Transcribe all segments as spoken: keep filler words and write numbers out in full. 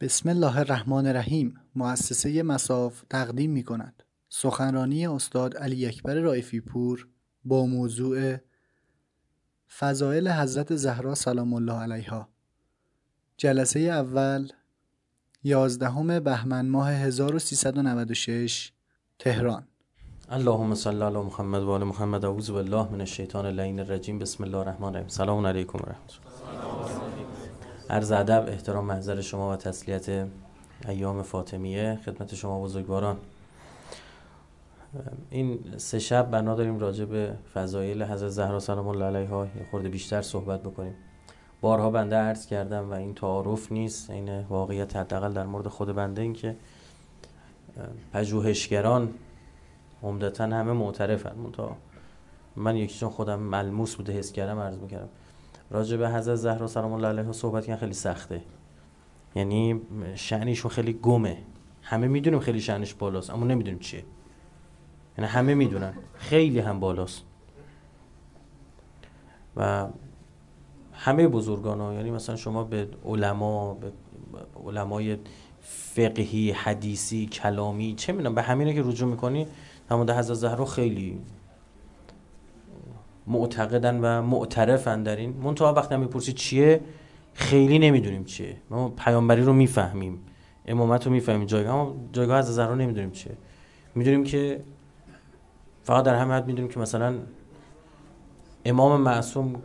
بسم الله الرحمن الرحیم. مؤسسه مصاف تقدیم می کند سخنرانی استاد علی اکبر رائفی پور با موضوع فضائل حضرت زهرا سلام الله علیها. جلسه اول یازدهم بهمن ماه هزار و سیصد و نود و شش، تهران. اللهم صل علی محمد و آل محمد. اعوذ بالله من الشیطان اللعین الرجیم. بسم الله الرحمن الرحیم. سلام علیکم و رحمت الله. عرض ادب، احترام، محضر شما و تسلیت ایام فاطمیه خدمت شما بزرگواران. این سه شب بنا داریم راجع به فضایل حضرت زهرا سلام الله علیها یه خورده بیشتر صحبت بکنیم. بارها بنده عرض کردم و این تعارف نیست، این واقعیت حداقل در مورد خود بنده، این که پژوهشگران عمدتاً همه معترفن، منتها من یکیشون خودم ملموس بوده حس کردم عرض میکردم. راجع به حضرت زهرا سلام الله علیها صحبت کردن خیلی سخته، یعنی شأنشون خیلی گمه. همه میدونیم خیلی شأنش بالاست اما نمیدونیم چیه، یعنی همه میدونن خیلی هم بالاست و همه بزرگان ها، یعنی مثلا شما به علما، به علمای فقهی، حدیثی، کلامی، چه میدونم، به همینه که رجوع میکنی در مورد حضرت زهرا خیلی معتقدن و معترفن در این. منتها وقتی میپرسی چیه، خیلی نمیدونیم چیه. ما پیامبری رو میفهمیم، امامت رو میفهمیم، جایگاه اما جایگاه حضرت زهرا نمیدونیم چیه. میدونیم که فقط در همه حد میدونیم که مثلا امام معصوم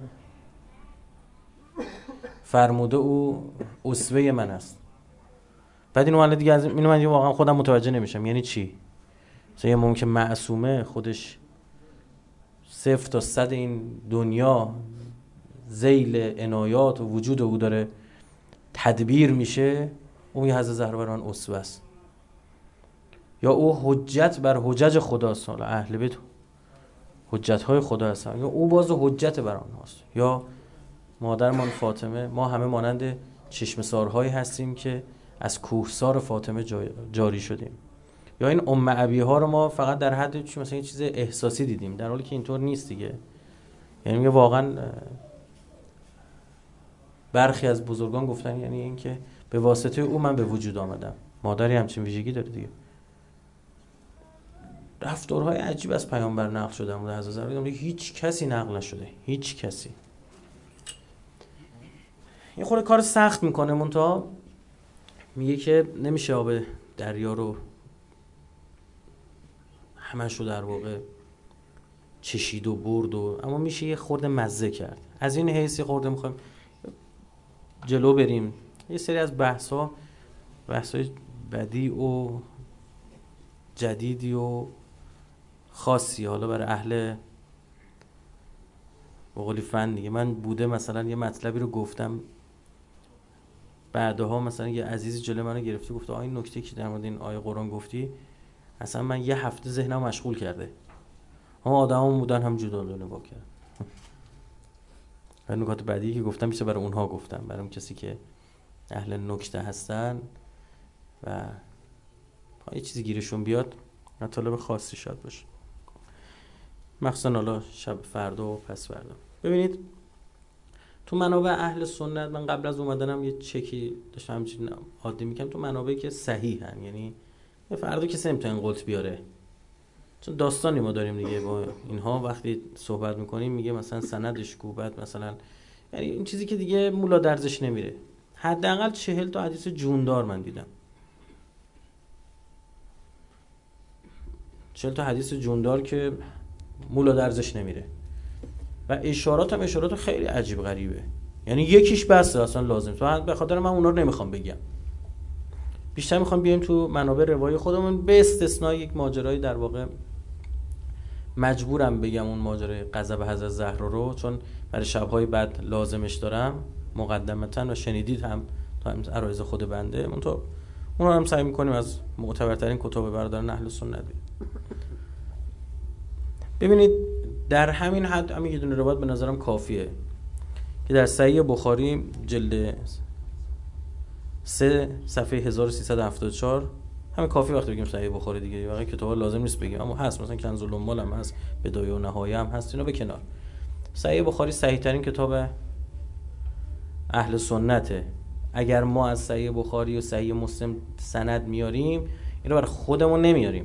فرموده او اسوه من است. بعد اینو من دیگه از اینو من واقعا خودم متوجه نمیشم یعنی چی. مثلا یه امام که معصومه، خودش صفر تا صد این دنیا ذیل عنایات و وجود او داره تدبیر میشه، اون یه حضرت زهرا بر من اسوه است. یا او حجت بر حجج خداست، حالا اهل بیت حجت های خدا هستن، یا او باز حجت بر آنهاست. یا مادرمان فاطمه، ما همه مانند چشمسارهایی هستیم که از کوهسار فاطمه جاری شدیم. یا این ام ابی ها رو ما فقط در حد چی مثلا یه چیز احساسی دیدیم، در حالی که اینطور نیست دیگه. یعنی میگه واقعا برخی از بزرگان گفتن یعنی این که به واسطه او من به وجود آمدم. مادری همچین ویژگی داره دیگه. رفتارهای عجیب از پیامبر نقل شده، اما حضرت زهرا هیچ کسی نقل نشده، هیچ کسی. این خود کار سخت میکنه، منتها میگه که نمیشه آب دریا رو همش رو در واقع چشید و برد و، اما میشه یه خورده مزه کرد. از این حیث یه خورده میخوایم جلو بریم. یه سری از بحثا بحثای بدی و جدیدی و خاصی حالا برای اهل بقولی فن دیگه. من بوده مثلا یه مطلبی رو گفتم، بعدها مثلا یه عزیزی جلوی منو گرفته گفته آ این نکته که در مورد این آیه قرآن گفتی اصلا من یه هفته ذهنم مشغول کرده. اما آدمام بودن هم جدا نگاه کرد. و نکات بعدی که گفتم میشه برای اونها گفتم، برای اون کسی که اهل نکته هستن و یه چیزی گیرشون بیاد، مطالب خاصی شاید باشه، مخصوصا حالا شب فردا و پس فردا. ببینید تو منابع اهل سنت، من قبل از اومدنم یه چکی داشتم همچین عادی میکنم، تو منابعی که صحیحن، یعنی یه فردا کسی نمیتونه قلت بیاره، چون داستانی ما داریم دیگه با اینها وقتی صحبت میکنیم میگه مثلا سندش کو، بعد مثلا یعنی این چیزی که دیگه مولا درزش نمیره. حداقل چهل تا حدیث جوندار من دیدم، چهل تا حدیث جوندار که مولا درزش نمیره و اشارات هم اشارات خیلی عجیب غریبه. یعنی یکیش بسه اصلا لازم، تو به خاطر من اونا رو نمیخوام بگم، بیشتر میخوام بیایم تو منابع روایی خودمون، به استثنای یک ماجرای در واقع مجبورم بگم اون ماجرای غضب حضرت زهرا رو، چون برای شب‌های بعد لازمش دارم مقدمتاً و شنیدید هم تا عرایض خود بنده. من تو اون رو هم سعی میکنیم از معتبرترین کتاب برادران اهل سنت. ببینید در همین حد همین یه دونه روایت به نظرم کافیه که در صحیح بخاری جلد سه صفحه هزار و سیصد و هفتاد و چهار، همین کافی وقتی بگیم صحیح بخاری دیگه، واقعا کتابا لازم نیست بگیم، اما هست مثلا کنز الاموال هم هست، بدایه و نهایه هم هست، اینا به کنار. صحیح بخاری صحیح ترین کتاب اهل سنته، اگر ما از صحیح بخاری و صحیح مسلم سند میاریم، اینو برای خودمون نمیاریم.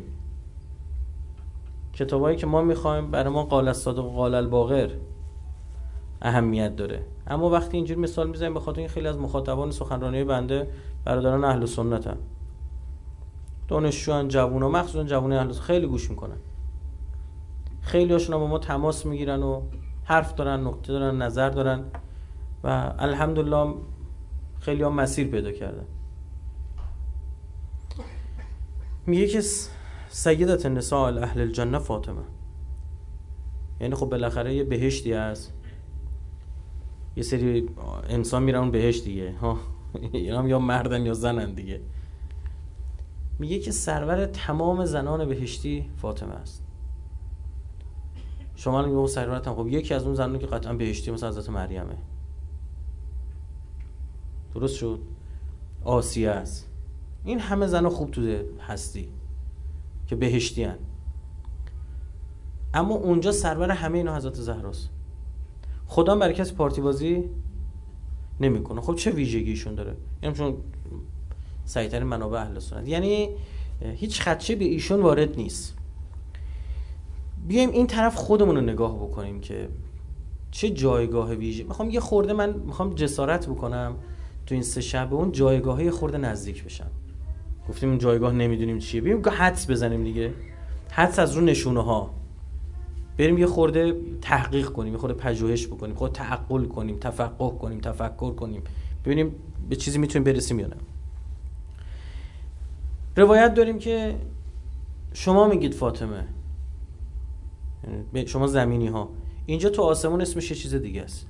کتابایی که ما میخوایم برای ما قال الصادق و قال الباقر اهمیت داره. اما وقتی اینجوری مثال میزنیم، به خاطر این خیلی از مخاطبان سخنرانی بنده برادران اهل سنتن، دانشجوان، جوونا، مخصوصا جوون اهل سنت خیلی گوش میکنن. خیلی هاشون با ما تماس میگیرن و حرف دارن، نکته دارن، نظر دارن و الحمدلله خیلی هم مسیر پیدا کردن. میگه که سیدت النساء اهل الجنه فاطمه، یعنی خب بالاخره یه بهشتی هست، یه سری انسان میرن اون بهشت دیگه ها، اینا یا مردن یا زنن دیگه. میگه که سرور تمام زنان بهشتی فاطمه است. شما میگه سرورت هم، خب یکی از اون زنانی که قطعا بهشتی مثلا حضرت مریمه، درست شد، آسیه است. این همه زن خوب تو هستی که بهشتی هن. اما اونجا سرور همه اینا حضرت زهراست. خدا برای کسی پارتی بازی نمیکنه. خب چه ویژگیشون داره؟ یعنی چون سعی‌ترین منابع اهل سنت، یعنی هیچ خدشه به ایشون وارد نیست. بیایم این طرف خودمون رو نگاه بکنیم که چه جایگاه ویژه. میخوام یه خورده من میخوام جسارت بکنم تو این سه شب اون جایگاهی خورده نزدیک بشم. گفتیم اون جایگاه نمیدونیم چیه، بیایم حدس بزنیم دیگه. حدس از رو نشونه ها بریم یه خورده تحقیق کنیم، یه خورده پژوهش بکنیم، خود تعقل کنیم، تفقه کنیم، تفکر کنیم، ببینیم به چیزی میتونیم برسیم یا نه. روایت داریم که شما میگید فاطمه، شما زمینی ها، اینجا تو آسمون اسمش یه چیز دیگه است.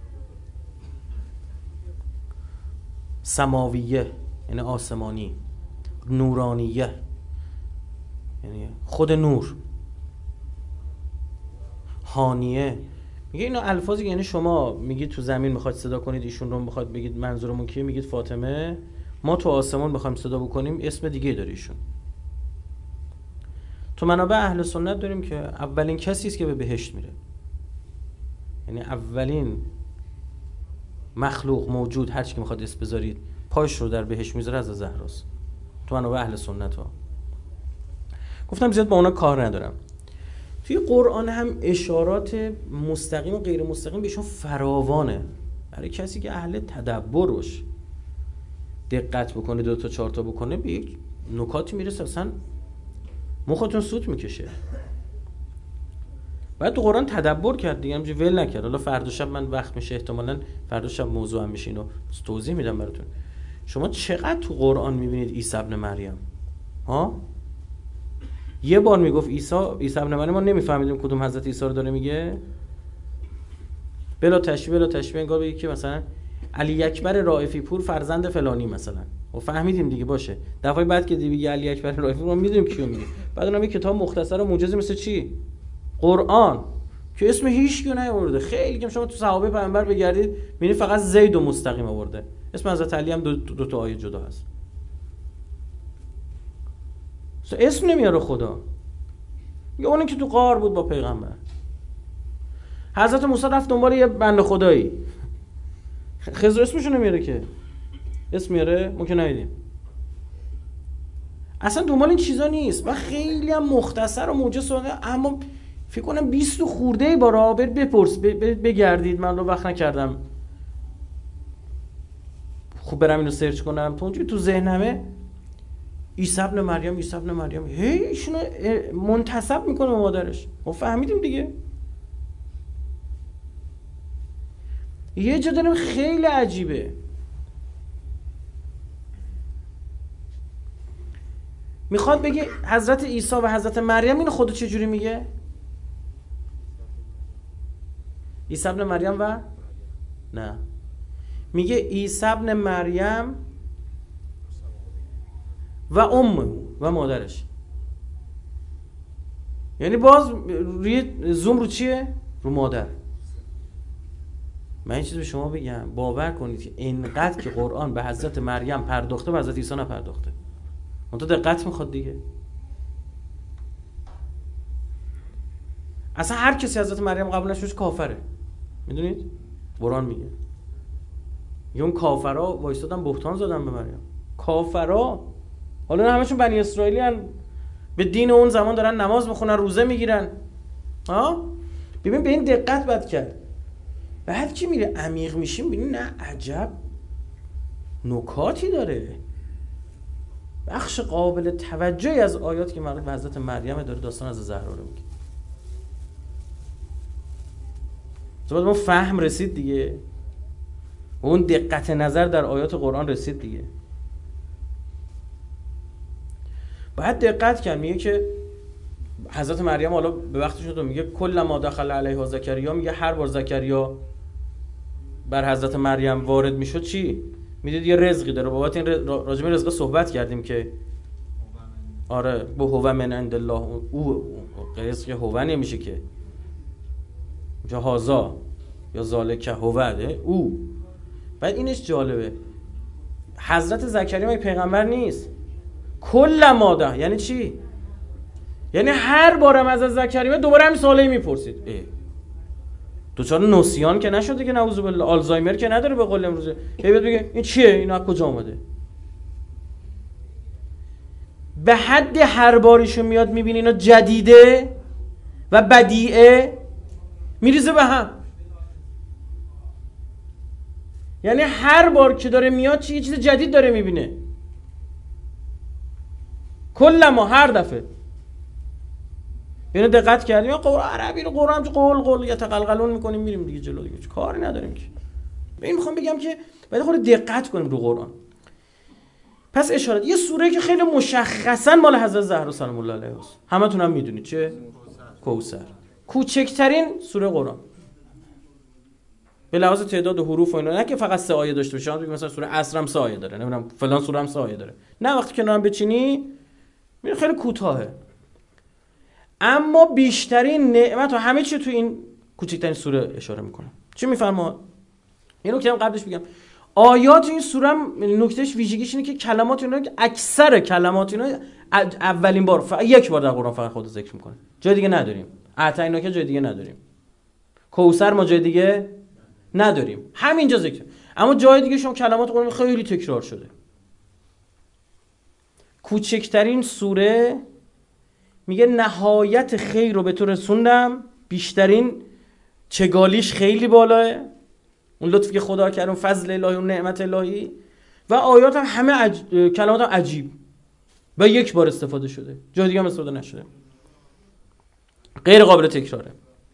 سماویه یعنی آسمانی، نورانیه یعنی خود نور، هانیه. میگه اینا الفاظی، یعنی شما میگید تو زمین میخواید صدا کنید ایشون رو، میخواد بگید منظورمون کیه، میگید فاطمه. ما تو آسمون میخوایم صدا بکنیم اسم دیگه داره ایشون. تو منابع اهل سنت داریم که اولین کسی است که به بهشت میره، یعنی اولین مخلوق موجود هر چی که میخواد اسم بذارید پاش رو در بهشت میذاره از زهراست. تو منابع اهل سنت ها گفتم زیاد با اونا کار ندارم. توی قرآن هم اشارات مستقیم و غیر مستقیم بهشون فراوانه. برای کسی که اهل تدبر باشه، دقت بکنه، دو تا چهار تا بکنه، به یک نکاتی میرسه اصلا مختون سوت میکشه. بعد تو قرآن تدبر کرد دیگه، همینجوری ول نکرد. حالا فردا شب من وقت میشه، احتمالاً فردا شب موضوع هم میشه، اینو توضیح میدم براتون. شما چقدر تو قرآن میبینید عیسی ابن مریم ها؟ یه بار میگفت عیسی عیسی ابن مریم، ما نمیفهمیدیم کدوم حضرت عیسی رو داره میگه. بلا تشبیه بلا تشبیه انگار بگه که مثلا علی اکبر رائفی پور فرزند فلانی مثلا، و فهمیدیم دیگه. باشه دفعه بعد که دیگه علی اکبر رائفی پور ما میدونیم کیو میگه. بعد اونم یه کتاب مختصر و موجزی مثل چی؟ قرآن که اسم هیچ کیو نیاورده. خیلی که شما تو صحابه پیامبر بگردید میبینید فقط زید و مستقیم آورده، اسم حضرت علی هم دو, دو تا آیه جدا هست. اسم نمیاره خدا. یا اونی که تو غار بود با پیغمبر. حضرت موسی رفت دنبال یه بنده خدایی، خضر اسمشو نمیاره که. اسم میاره ما که ندیدیم. اصلا دنبال این چیزا نیست و خیلی هم مختصر و موجز شده. اما فکر کنم بیست خورده بارا برید بپرس بگردید، من رو وقت نکردم خوب برم اینو سرچ کنم. تو اونجوری تو ذهنمه عیسی ابن مریم عیسی ابن مریم هی ایشونو منتسب میکنه به مادرش. ما فهمیدیم دیگه. یه جا داریم خیلی عجیبه، میخواد بگه حضرت عیسی و حضرت مریم. اینو خودو چجوری میگه؟ عیسی ابن مریم و نه، میگه عیسی ابن مریم و امه و مادرش. یعنی باز روی زوم رو چیه؟ رو مادر. من این چیز به شما بگم، باور کنید که اینقدر که قرآن به حضرت مریم پرداخته به حضرت عیسی نپرداخته. اون تو دقت میخواد دیگه. اصلا هر کسی حضرت مریم قبول نشه کافره. میدونید؟ قرآن میگه میگه اون کافرا وایسادن بهتان زدن به مریم. کافرا حالا نه همشون بنی اسرائیلی هن، به دین اون زمان دارن نماز میخونن، روزه میگیرن. ها ببین به این دقت باید کرد. بعد که میره عمیق میشیم ببین نه عجب نکاتی داره. بخش قابل توجهی از آیات که مربوط به حضرت مریم داره داستان از زهرا رو میگه. بعد ما فهم رسید دیگه، اون دقت نظر در آیات قرآن رسید دیگه. باید دقت کرد. میگه که حضرت مریم حالا به وقتش تو میگه کل ما دخل علیها زکریا، میگه هر بار زکریا بر حضرت مریم وارد میشد چی؟ میدید یه رزقی داره. بابت این راجع به رزق صحبت کردیم که آره به هو من عند الله، او رزق هو نمیشه که جهازا یا ذالک هوده او. بعد اینش جالبه، حضرت زکریا مگه پیغمبر نیست؟ کل ماده یعنی چی؟ یعنی هر بارم از زکریا دوباره همین سوالی میپرسید. دوچار نسیان که نشده که نعوذ بالله، آلزایمر که نداره به قول امروزه. هی بگه این چیه؟ این از کجا اومده؟ به حد هر باریشون میاد میبینی اینا جدیده و بدیعه میریزه به هم. یعنی هر بار که داره میاد چی؟ یه چیز جدید داره میبینه. کل ما هر دفعه. یعنی دقت کردیم قرآن عربی رو قرآن قول قول یا تقلقلون میکنیم میریم دیگه جلو دیگه، کاری نداریم که. این میخوام بگم که باید خود دقت کنیم رو قرآن. پس اشاره یه سوره که خیلی مشخصا مال حضرت زهرا سلام الله علیها است، همتون هم میدونید چه؟ کوثر. کوچکترین سوره قرآن به لحاظ تعداد حروف و اینا، نه که فقط سه آیه داشته باشه. مثلا سوره عصر هم سه آیه داره، نمیدونم فلان سوره هم سه آیه داره. نه وقتی کنارم بچینی میره خیلی کوتاهه. اما بیشترین نعمت و همه چی تو این کوچکترین سوره اشاره میکنه. چی میفرما؟ اینو که هم قبلش بگم، آیات این سوره هم نکتهش ویژگیش اینه که کلمات اینا، اکثر کلمات اینا اولین بار فقط یک بار در قرآن فقط خود ذکر میکنه، جای دیگه نداریم. اعطینا که جای دیگه نداریم، کوثر ما جای دیگه نداریم، همینجا ذکر. اما جای دیگه شما کلمات قرآن خیلی تکرار شده. کوچکترین سوره میگه نهایت خیر رو به تو رسوندم، بیشترین چگالیش خیلی بالاه، اون لطفی که خدا کرد، اون فضل الهی، اون نعمت الهی. و آیات هم همه عج... کلمات هم عجیب و یک بار استفاده شده، جای دیگه هم استفاده نشده، غیر قابل تکراره.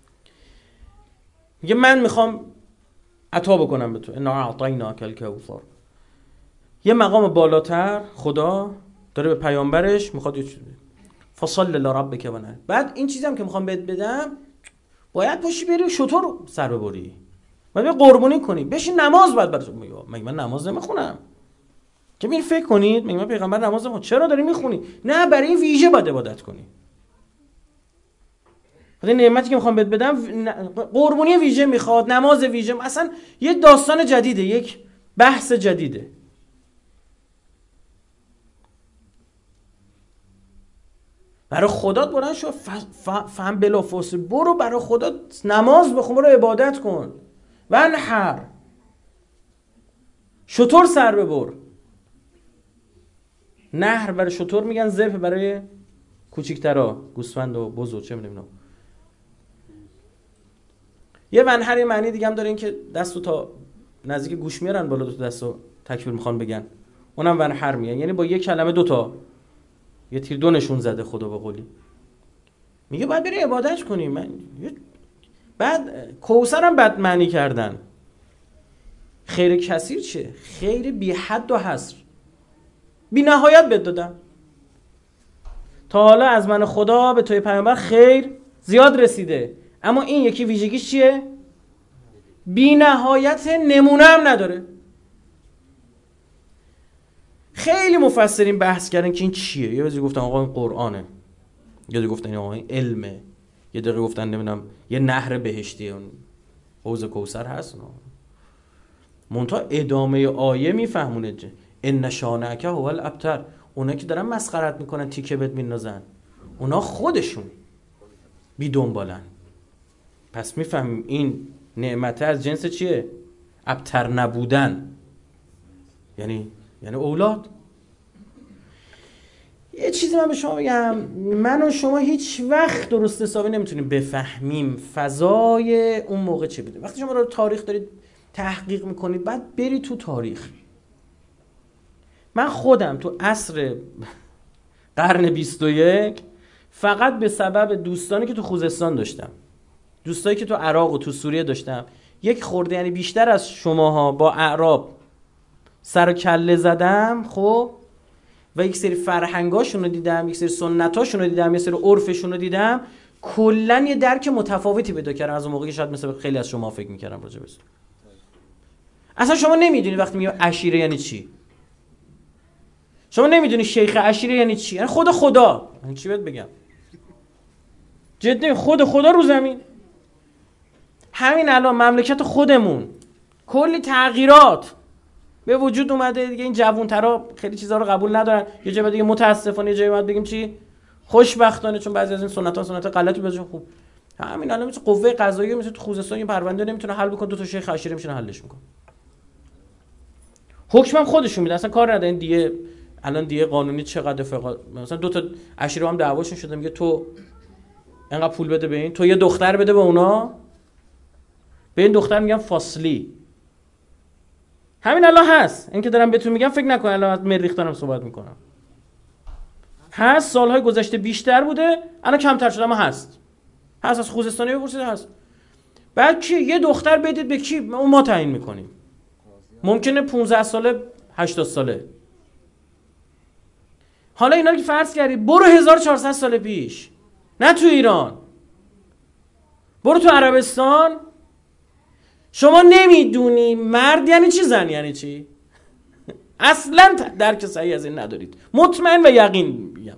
میگه من میخوام عطا بکنم به تو، انا اعطیناک الکوثر. یه مقام بالاتر خدا داره به پیامبرش میخواد یه چیزی، فصل لربک ونحر. بعد این چیزی هم که میخوام بهت بدم باید پاشی بری شتر سر ببری، باید قربانی کنی، بشین نماز باید برات. مگه من نماز نمیخونم؟ که ببین فکر کنید مگه من پیغمبر نماز نمیخونه؟ چرا داری میخونی؟ نه برای این ویژه باید عبادت کنی. خود نعمتی که میخوام بهت بدم قربانی ویژه میخواد، نماز ویژه، اصلا یه داستان جدیده، یک بحث جدیده. برای خدا بلند شو، فهم بلافاصله برو برای خدا نماز بخون، برو عبادت کن. ونحر، شتر سر ببر. نهر برای شتر میگن، ذبح برای کوچیک‌ترا، گوسفند و بز و چه میدونم. یه ونحر معنی دیگه هم داره، این که دستو تا نزدیک گوش میارن بالا، دو تا دستو تکبیر میخوان بگن، اونم ونحر میگن. یعنی با یک کلمه دو تا، یه تیر دو نشون زده خدا به قولی. میگه باید بری عبادت کنی. من بعد کوثر هم بد معنی کردن. خیر کثیر چه؟ خیر بی حد و حصر، بی نهایت بهت دادم. تا حالا از من خدا به توی پیامبر خیر زیاد رسیده، اما این یکی ویژگیش چیه؟ بی نهایت، نمونه هم نداره. خیلی مفسرین بحث کردن که این چیه. یه وقتی گفتن آقا این قرآنه، یه دیگه گفتن آقا این علمه، یه دیگه گفتن نمیدونم یه نهر بهشتی، اون حوض کوثر هست. منتها ادامه آیه میفهمونه ان شانئک هو الابتر. اونا که دارن مسخرت میکنن، تیکه بهت میندازن، اونا خودشون بی دنبالن. پس میفهمیم این نعمت از جنس چیه؟ ابتر نبودن. یعنی یعنی اولاد. یه چیزی من به شما بگم، من و شما هیچ وقت درست حسابی نمیتونیم بفهمیم فضای اون موقع چه بوده. وقتی شما رو تاریخ دارید تحقیق میکنید بعد برید تو تاریخ. من خودم تو عصر قرن بیست و یک فقط به سبب دوستانی که تو خوزستان داشتم، دوستایی که تو عراق و تو سوریه داشتم، یک خورده یعنی بیشتر از شماها با اعراب سر و کله زدم، خب، و یک سری فرهنگاشون رو دیدم، یک سری سنتاشون رو دیدم، یک سری عرفشون رو دیدم، کلا یه درک متفاوتی پیدا کردم از اون موقعی که شاید مثلا خیلی از شما فکر می‌کردم راجع بهش. اصلا شما نمیدونی وقتی میگم عشیره یعنی چی. شما نمیدونی شیخ عشیره یعنی چی. یعنی خود خدا. من چی بهت بگم؟ جدی خود خدا رو زمین. همین الان مملکت خودمون کلی تغییرات به وجود اومده دیگه. این جوان‌ترا خیلی چیزا رو قبول ندارن. یه جای دیگه متاسفانه، یه جایی بعد بگیم چی؟ خوشبختانه، چون بعضی از این سنت‌ها سنت غلطی بهشون خوب. همین الان مثل قوه قضاییه، مثل تو خوزستان یه پرونده نمیتونه حل بکنه، دو تا شیخ عشیره میشن حلش میکنه. حکمم خودشون میدن، اصلا کار ندارن. دیگه الان دیگه قانونی چقدر فقط مثلا دو تا عشیره هم دعواشون شده، میگه تو اینقدر پول بده به این، تو یه دختر بده به اونا، به این دختر میگم فاصلی. همین الان هست. این که دارم بهتون میگم فکر نکن الان از مریخ دارم صحبت میکنم. هست، سالهای گذشته بیشتر بوده، الان کمتر شده، اما هست. هست، از خوزستانی بپرسید هست. بعد کی یه دختر بدید به کی؟ اون ما تعیین میکنیم. ممکنه پانزده ساله، هشتاد ساله. حالا اینا رو که فرض کردی، برو هزار و چهارصد سال پیش، نه تو ایران، برو تو عربستان. شما نمیدونی مرد یعنی چی، زن یعنی چی. اصلا درک صحیح از این ندارید. مطمئن و یقین میگم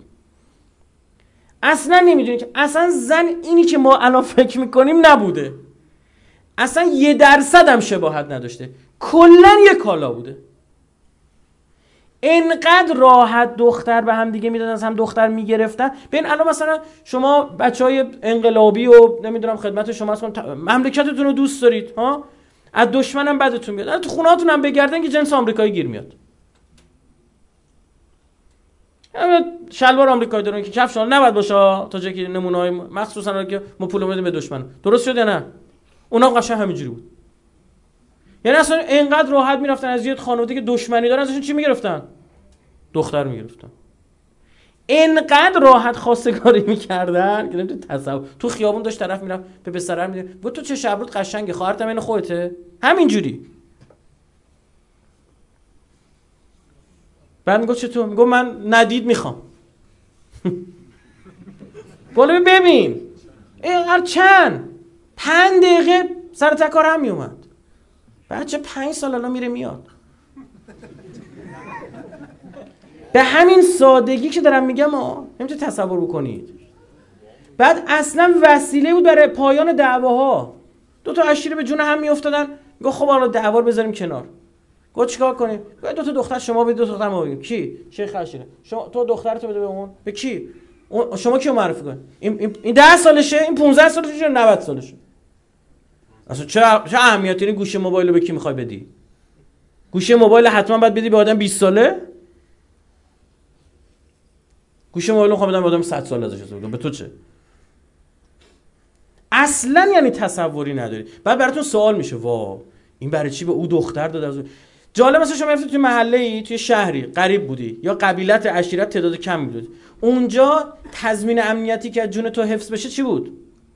اصلا نمیدونی که اصلا زن اینی که ما الان فکر میکنیم نبوده. اصلا یه درصد هم شباهت نداشته. کلا یه کالا بوده. انقدر راحت دختر به هم دیگه میدادن، هم دختر میگرفتن. ببین الان مثلا شما بچهای انقلابی و نمیدونم خدمت شما هستم، مملکتتون رو دوست دارید ها، از دشمنم بدتون میاد، تو خونه‌هاتون هم بگردن که جنس آمریکایی گیر میاد. شلوار آمریکایی دارن که کفش نباید باشه تا جایی که نمونه‌های مخصوصا که ما پول میدیم به دشمن. درست شد یا نه؟ اونا قشنگ همینجوری بود. یعنی اصلا اینقدر راحت میرفتن از یه خانواده که دشمنی دارن ازشون چی میگرفتن؟ دختر میگرفتن. اینقدر راحت خواستگاری میکردن که نمیتونی تصور. تو خیابون داشت طرف میرفت به پسره میگه گفت تو چه شبرود قشنگه، خواهرت من خودته. همینجوری. بعد میگه چطور؟ میگه من ندید میخوام. بالا ببین اینقدر چند پنج دقیقه سر تکار هم میومد. بچه پنج سال الان میره میاد. به همین سادگی که دارم میگم ها، نمیتونید تصور بکنید. بعد اصلا وسیله بود برای پایان دعواها. دو تا عشیره به جون هم میافتادن. میگه خب حالا دعوا رو بذاریم کنار. گفت چیکار کنیم؟ گفت دو تا دختر شما بدید، دو تا دختر ما بدیم. کی؟ شیخ عشیره. شما تو دخترتو بده به اون. به کی؟ شما کیو معرفی کن؟ این این ده سالشه، این پانزده سالشه، نود سالشه. اصلا چه چه اهمیتی داره گوشه موبایل رو به کی میخوای بدی؟ گوشه موبایل حتما باید بدی به آدم بیست ساله؟ گوشه موبایل رو میخوام بدم به آدم صد ساله ازش استفاده کنه. به تو چه؟ اصلا یعنی تصوری نداری. بعد براتون سوال میشه وا این برای چی به او دختر داد؟ از جالب مثلا شما رفتی توی محله‌ای، توی شهری غریب بودی یا قبیلت عشیرت تعداد کم بود، اونجا تضمین امنیتی که از جون تو حفظ بشه چی بود؟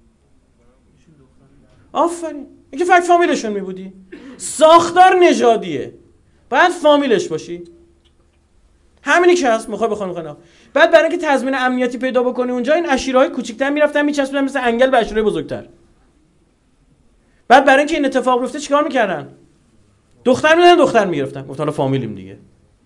آفرین. اینکه فقط فامیلشون میبودی. ساختار نژادیه، باید فامیلش باشی. همینی که هست. میخوای بخوام میخوام بعد برای اینکه تضمین امنیتی پیدا بکنی اونجا، این عشیره‌های کوچیک‌تر میرفتن میچسبیدن مثل انگل به عشیره بزرگتر. بعد برای اینکه این اتفاق بیفته چیکار میکردن؟ دختر میدادن، دختر میگرفتن. گفت حالا فامیلیم دیگه.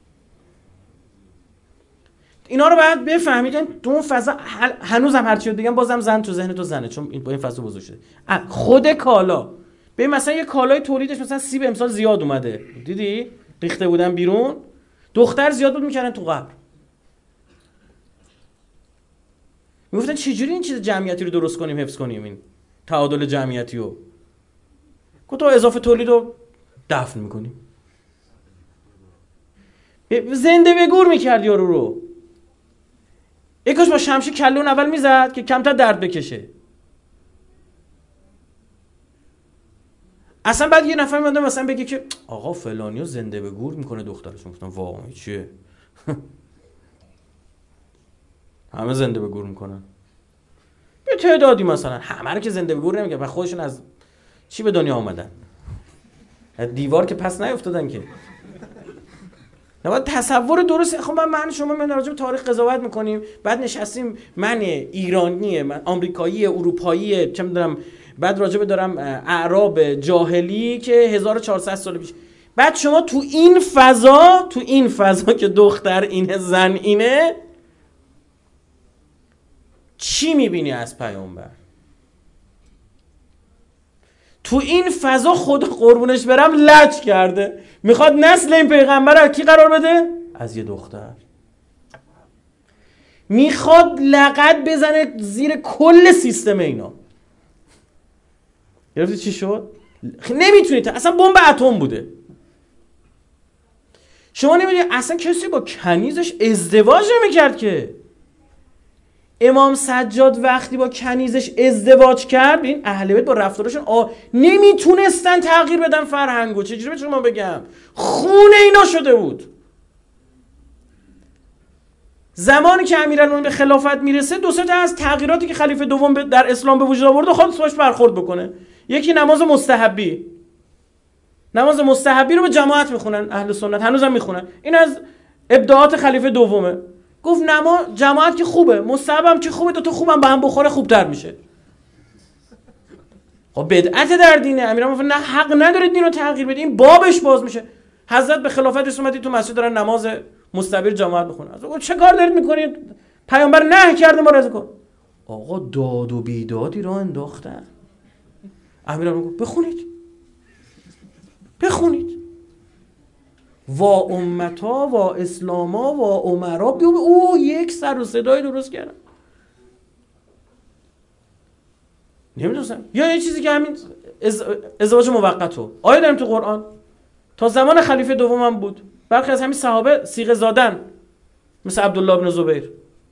اینا رو باید بفهمید. تو اون فضا هنوزم هر چی بگم بازم زن تو ذهن تو زنه، چون این با این فضا بزرگ شده. خود کالا ببین مثلا یه کالای تولیدش مثلا سیب امسال زیاد اومده، دیدی ریخته بودن بیرون، دختر زیاد بود میکردن تو قبر. میگفتن چجوری این چیز جمعیتی رو درست کنیم، حفظ کنیم این تعادل جمعیتی رو. گفت تو اضافه تولید رو دفن میکنیم. زنده به گور میکرد یارو رو. یکاش با شمشیر کله اون اول میزد که کمتر درد بکشه. اصلا بعد یه نفر میاد مثلا بگه که آقا فلانیو زنده به گور میکنه دخترشون. گفتم واقعا چیه؟ همه زنده به گور میکنن. یه تعدادی مثلا، همه رو که زنده به گور نمیگن، و خودشون از چی به دنیا آمدن؟ از دیوار که پس نیافتادن که. نباید تصور درست. خب من من شما من راجع به تاریخ قضاوت میکنیم، بعد نشستیم من ایرانی، من آمریکایی، اروپایی، چه میدونم، بعد راجع به دارم اعراب جاهلی که هزار و چهارصد سال پیش. بعد شما تو این فضا، تو این فضا که دختر اینه زن اینه، چی میبینی از پیامبر؟ تو این فضا خدا قربونش برم لج کرده، میخواد نسل این پیغمبر رو کی قرار بده؟ از یه دختر. میخواد لقد بزنه زیر کل سیستم اینا. گرفتی چی شد؟ نمیتونید، اصلا بمب اتم بوده. شما نمیدونید اصلا کسی با کنیزش ازدواج نمیکرد که. امام سجاد وقتی با کنیزش ازدواج کرد، ببین اهل بیت با رفتارشون آ... نمیتونستن تغییر بدن فرهنگو. چجوری به شما بگم؟ خون اینا شده بود. زمانی که امیرالمومنین به خلافت میرسه، دو سه تا از تغییراتی که خلیفه دوم در اسلام به وجود آورده خودش باش برخورد بکنه. یکی نماز مستحبی. نماز مستحبی رو به جماعت میخونن اهل سنت، هنوزم میخونن. این از ابداعات خلیفه دومه. گفت نماز جماعت که خوبه، مستحبم که خوبه، دو تا خوبم به هم بخوره خوبتر میشه. خب بدعت در دینه. امیرالمومنین نه حق نداره دین رو تغییر بده، این بابش باز میشه. حضرت به خلافت رسومتی تو مسجد دارن نماز مستحبی جماعت میخونن. آقا چه کار دارید میکنید؟ پیامبر نهی کرده ما رضا کن. آقا داد و بیدادی را انداختن. امیرالمومنین گفت بخونید. بخونید. وا امتا وا اسلاما وا امرا، بیا او یک سر و صدای درست کردن. نمیدونستم. یا یه چیزی که همین ازدواج موقتو آیه داریم تو قرآن، تا زمان خلیفه دوم هم بود. برخی از همین صحابه صیغه زادن، مثل عبدالله بن زبیر.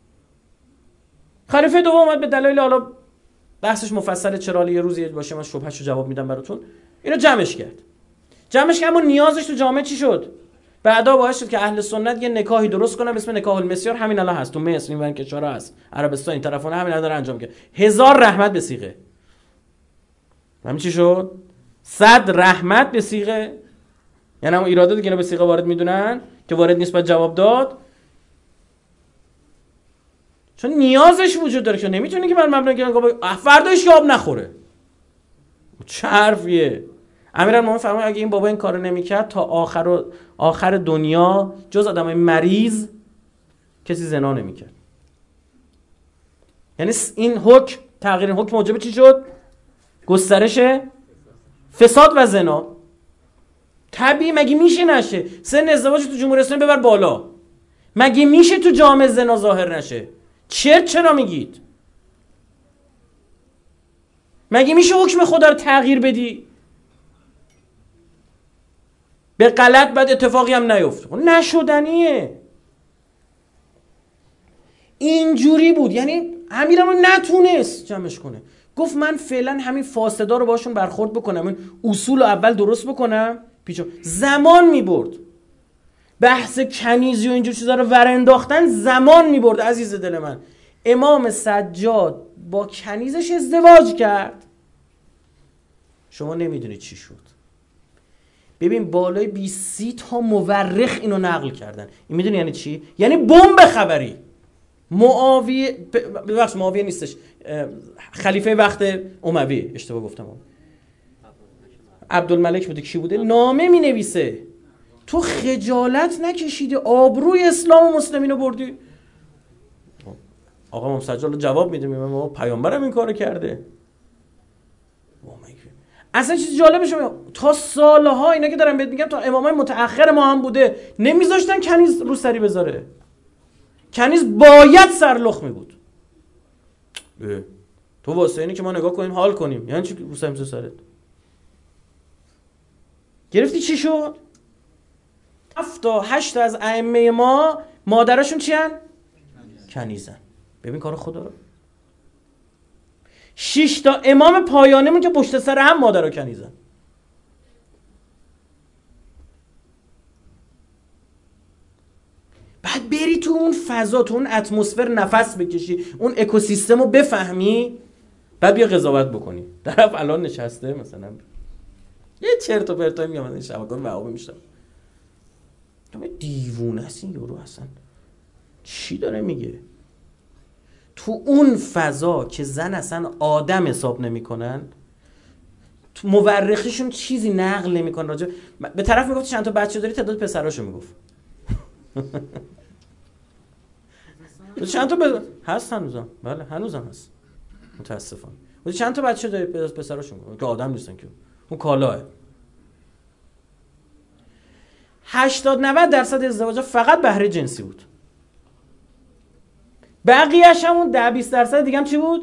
خلیفه دوم اومد به دلایل، حالا بحثش مفصله، چرا یه روزی باشه من شبههشو جواب میدم براتون. اینو جمعش کرد. جمعش که اما نیازش تو جامعه چی شد؟ بعدا باعث شد که اهل سنت یه نکاحی درست کنن به اسم نکاح المسیار. همین الان هست تو مصر، این ور کشورها هست، عربستان این طرفونه، همین الان داره انجام میشه. هزار رحمت به صیغه. همین چی شد؟ صد رحمت به صیغه. یعنی همون ایراداتی که اینا به صیغه وارد میدونن که وارد نیست باید جواب داد، چون نیازش وجود داره که نمیتونه که بر مبنای فرداش که آب نخوره. چه حرفیه؟ امیرالمومنین فرمود اگه این بابا این کارو نمیکرد تا آخر و آخر دنیا جز آدمای مریض کسی زنا نمیکرد. یعنی این حکم، تغییر این حکم موجب چی شد؟ گسترش فساد و زنا. طبیعی مگه میشه نشه؟ سن ازدواج تو جمهوری اسلامی ببر بالا. مگه میشه تو جامعه زنا ظاهر نشه؟ چرت چرا میگید؟ مگه میشه حکم خدا رو تغییر بدی؟ به غلط بعد اتفاقی هم نیفت. نشدنیه. اینجوری بود. یعنی امیرالمومنین نتونست جمعش کنه. گفت من فعلا همین فاسدا رو باشون برخورد بکنم، این اصول رو اول درست بکنم. پیچو زمان میبرد. بحث کنیزی و اینجور چیزا رو ور انداختن زمان میبرد عزیز دل من. امام سجاد با کنیزش ازدواج کرد. شما نمیدونید چی شد. ببین بالای بیست تا مورخ اینو نقل کردن. این میدونی یعنی چی؟ یعنی بمب خبری. معاویه، ببخش معاویه نیستش، خلیفه وقت اموی، اشتباه گفتم، عبدالملک بوده، کی بوده، نامه می نویسه تو خجالت نکشیدی آبروی اسلام و مسلمین رو بردی. آقا امام سجاد جواب میده میگه ما پیامبرم این کارو کرده. اصلا چیز جالبه شما تا سالها اینا که دارم بهت میگم تا امامای متأخر ما هم بوده نمیذاشتن کنیز رو سری بذاره. کنیز باید سرلخ می بود. تو واسه اینه که ما نگاه کنیم حال کنیم، یعنی چی رو سرت؟ گرفتی چی شد؟ هفت تا هشت تا از ائمه ما مادرشون چی هن؟ کنیزن. ببین کار خدا رو. شش تا امام پایانیمون که پشت سر هم مادر و کنیزن. بعد بری تو اون فضا، تو اون اتمسفر نفس بکشی، اون اکوسیستم رو بفهمی، بعد بیا قضاوت بکنی. طرف الان نشسته مثلا یه چرت و پرتایی میگم، این شبکه‌های وهابی میشم، تو دیوونه است این یورو اصلا چی داره میگه؟ تو اون فضا که زن اصلا آدم حساب نمیکنن، تو مورخیشون چیزی نقل نمیکنن راجع به طرف میگفت چند تا بچه داری، تعداد پسراشو میگفت. چند تا ب... هست هنوزم، بله هنوزم هست متاسفانه. چند تا بچه داری، پسراشو میگفت که آدم نیستن که اون کالاه. هشتاد نود درصد ازدواجا فقط بهره جنسی بود. بقیه‌اش همون ده بیست درصد دیگه هم چی بود؟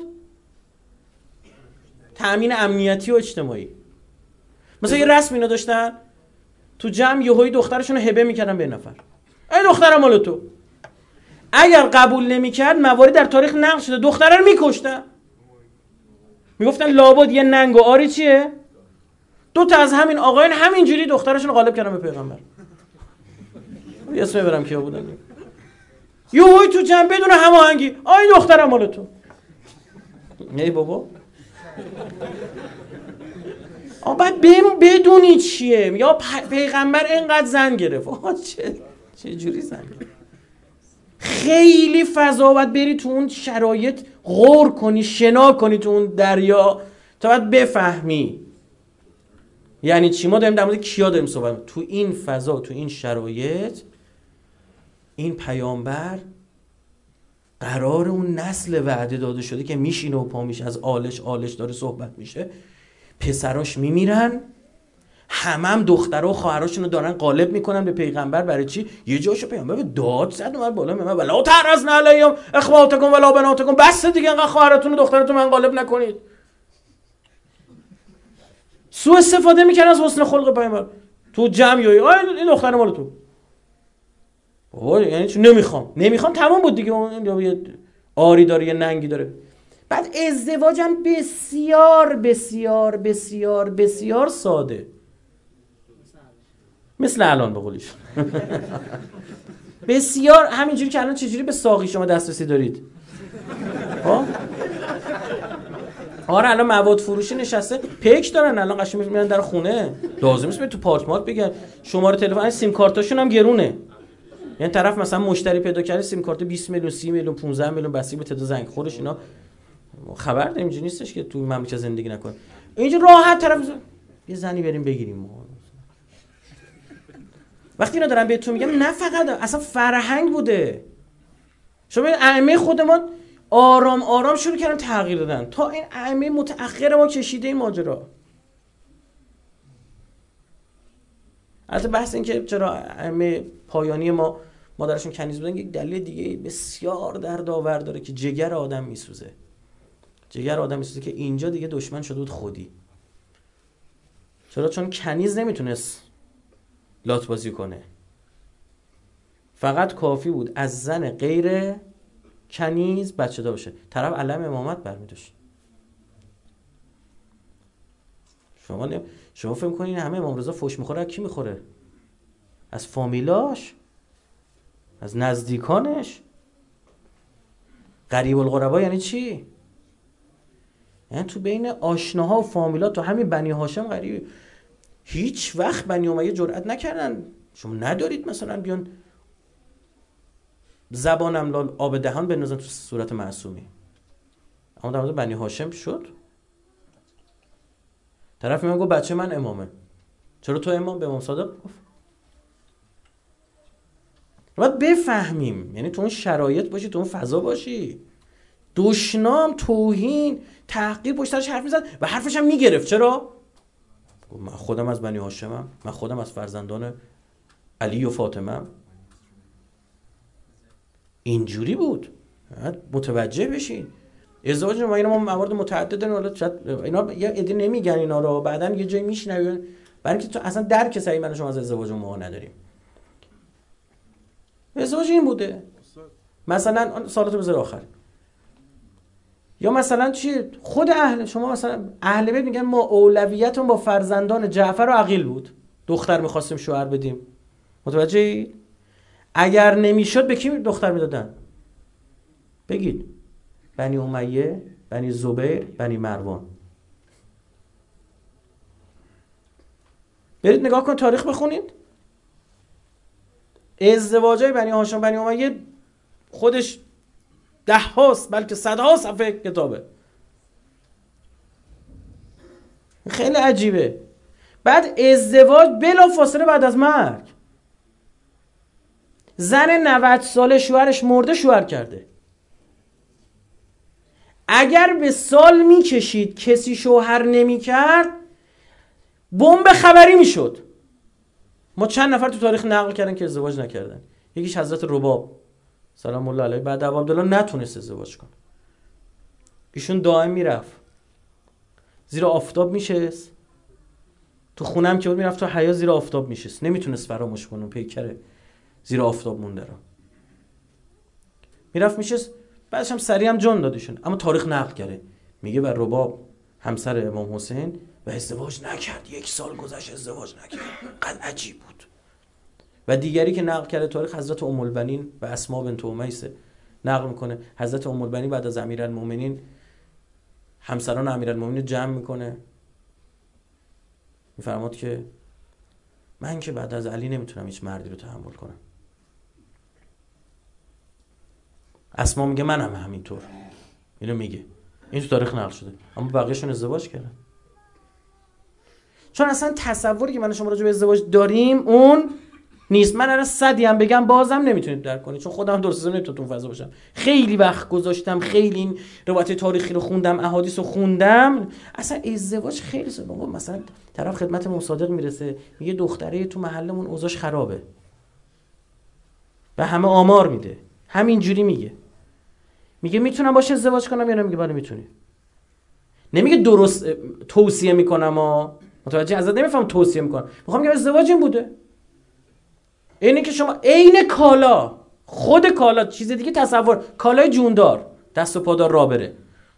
تأمین امنیتی و اجتماعی. مثلا یه رسم اینا داشتن تو جمع یهویی دخترشون رو هبه میکردن به نفر. ای دخترم مال تو. اگر قبول نمیکرد موارد در تاریخ نقل شده دختره رو میکشتن. میگفتن لابد یه ننگ و آری چیه؟ دو تا از همین آقایان همینجوری دخترشون رو غالب کردن به پیغمبر. یه اسم برم کیا بودن. یهویی تو جمع بدون هماهنگی آی دخترم مال تو. ای بابا آ بعد بدونی چیه؟ یا پیغمبر اینقدر زن گرفت. آ چه چه جوری زن گرفت؟ خیلی فضا باید بری تو اون شرایط غور کنی، شنا کنی تو اون دریا تا باید بفهمی یعنی چی. ما داریم در مورد کیا داریم صحبت می‌کنیم؟ تو این فضا، تو این شرایط این پیامبر قرار اون نسل وعده داده شده که میشینه و پا میشه، از آلش آلش داره صحبت میشه، پسراش میمیرن، همه هم دخترها و خواهراشونو دارن غالب میکنن به پیغمبر. برای چی؟ یه جاشو پیغمبر به داد زد اومد بالا میگه ولا تعرضن علیهم اخواتکم ولا بناتکم، بس دیگه انقدر خواهراتون و دختراتون من غالب نکنید. سوء استفاده میکنن از حسن خلق پیغمبر تو جمعی. آ این دختر مال تو. بابا یعنی چی نمیخوام؟ نمیخوام تمام بود دیگه. اون یه آری داره یه ننگی داره. بعد ازدواجم بسیار بسیار بسیار بسیار ساده، مثل الان به قولیش. بسیار همینجوری که الان چجوری به ساقی شما دسترسی دارید؟ ها؟ آره الان مواد فروشی نشسته پیک دارن، الان قشنگ میرن در خونه، لازم نیست تو پارک مارک بگن شماره تلفن، سیم کارتاشون هم گرونه. یعنی طرف مثلا مشتری پیدا کرده سیم کارت بیست میلیون سی میلیون پانزده میلیون بستگی به تعداد زنگ خورش اینا خبر داریم. اینجوری نیستش که تو مملکت زندگی نکنه. اینجا راحت طرف یه زنی بریم بگیریم ما. وقتی اینا دارم بهتون میگم نه فقط اصلا فرهنگ بوده. شما این ائمه خود ما آرام آرام شروع کردن تغییر دادن تا این ائمه متأخر ما کشیده این ماجرا. البته بحث این که چرا ائمه پایانی ما مادرشون کنیز بودن یک دلیل دیگه بسیار دردآور داره که جگر آدم میسوزه. جگر آدم میسوزه که اینجا دیگه دشمن شده بود خودی. چرا؟ چون کنیز نمیتونست لات بازی کنه. فقط کافی بود از زن غیر کنیز بچه دار باشه، طرف علم امامت برمی‌داشت. شما نیم شما فکر کنین همه امام رضا فوش میخوره؟ از کی میخوره؟ از فامیلاش، از نزدیکانش. غریب الغربا یعنی چی؟ یعنی تو بین آشناها و فامیلا، تو همین بنی هاشم غریب هیچ وقت بنی امیه جرئت نکردن. شما ندارید مثلا بیان زبانم لال آب دهان بندازن تو صورت معصومی. اما در مورد بنی هاشم شد. طرف میگه بچه من امامه. چرا تو امام؟ به امام صادق گفت. باید بفهمیم، یعنی تو اون شرایط باشی، تو اون فضا باشی. دشنام، توهین، تحقیر پشت سرش حرف میزد و حرفش هم میگرفت. چرا؟ من خودم از بنی هاشمم، من خودم از فرزندان علی و فاطمه. اینجوری بود. متوجه بشین. ازدواج ما اینا ما موارد متعدد داریم، حالا شاید اینا یه عده نمیگن اینا رو، بعدن یه جایی میشنوین برای اینکه تو اصلا درک صحیح من شما از ازدواج ما نداریم. ازدواج این بوده. مثلا سوالاتو بذار آخر. یا مثلا چی خود اهل شما مثلا اهل بیت میگن ما اولویتمون با فرزندان جعفر و عقیل بود، دختر میخواستیم شوهر بدیم. متوجهی؟ اگر نمیشد به کی دختر میدادن؟ بگید. بنی امیه، بنی زبیر، بنی مروان. برید نگاه کن تاریخ بخونید. ازدواجای بنی هاشم بنی امیه خودش ده هاست بلکه صدها صفحه کتابه. خیلی عجیبه. بعد ازدواج بلا فاصله بعد از مرگ. زن نود ساله شوهرش مرده شوهر کرده. اگر به سال میکشید کسی شوهر نمیکرد بمب خبری میشد. ما چند نفر تو تاریخ نقل کردن که ازدواج نکردن. یکیش حضرت رباب سلام الله علیه، بعد ابو عبدالله نتونست ازدواج کنه. ایشون دائم میرفت زیر آفتاب میشست، تو خونم که بود میرفت تو حیا زیر آفتاب میشست، نمیتونست فراموش کنه پیکره زیر آفتاب مونده رو. میرفت میشست، بعدش هم سریع هم جان دادشون. اما تاریخ نقل کرده میگه بر رباب همسر امام حسین و ازدواج نکرد، یک سال گذشت ازدواج نکرد. قد عجیب بود. و دیگری که نقل کرده تاریخ حضرت ام البنین و اسما بنت امیس نقل میکنه. حضرت ام البنین بعد از امیرالمومنین همسران امیرالمومنین جمع میکنه، میفرماد که من که بعد از علی نمیتونم هیچ مردی رو تحمل کنم. اسما میگه من هم همینطور. اینو میگه، این تو تاریخ نقل شده. اما بقیه‌شون ازدواج کردن. چون اصلا تصوری که من شما راجع به ازدواج داریم اون نیست. من الان صدی هم بگم بازم نمیتونید درک کنید، چون خودم درست نمیتونم تو فضا باشم. خیلی وقت گذاشتم، خیلی این روایت تاریخی رو خوندم، احادیث رو خوندم. اصلا ازدواج خیلی ساده. مثلا طرف خدمت مصادق میرسه میگه دختره تو محلمون اوضاعش خرابه و همه آمار میده، همینجوری میگه. میگه میتونم باشه ازدواج کنم یا نه؟ میگه بله میتونی. نمیگه درست توصیه میکنم ها، متوجه ازت نمیفهم توصیه میکنم، میخوام بگم ازدواج این بوده. اینه که شما عین کالا، خود کالا، چیز دیگه تصور، کالای جوندار دست و پادار راه بره.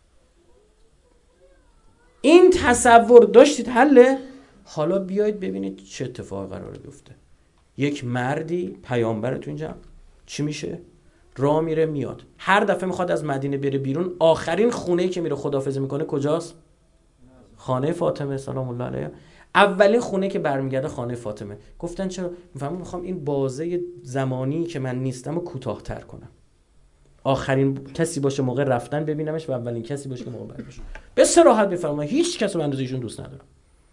این تصور داشتید حله. حالا بیایید ببینید چه اتفاقی قراره بیفته. یک مردی پیامبر تو اینجا چی میشه؟ راه میره میاد، هر دفعه میخواد از مدینه بره بیرون آخرین خونه‌ای که میره خداحافظی میکنه کجاست؟ خانه فاطمه سلام الله علیها. اولین خونه که برمیگرده خانه فاطمه. گفتن چرا؟ میفهمم میخوام این بازه زمانی که من نیستم رو کوتاه‌تر کنم، آخرین کسی باشه موقع رفتن ببینمش و اولین کسی باشه که موقع برگشت. به صراحت میفرمام هیچ کس رو اندازه ایشون دوست ندارم.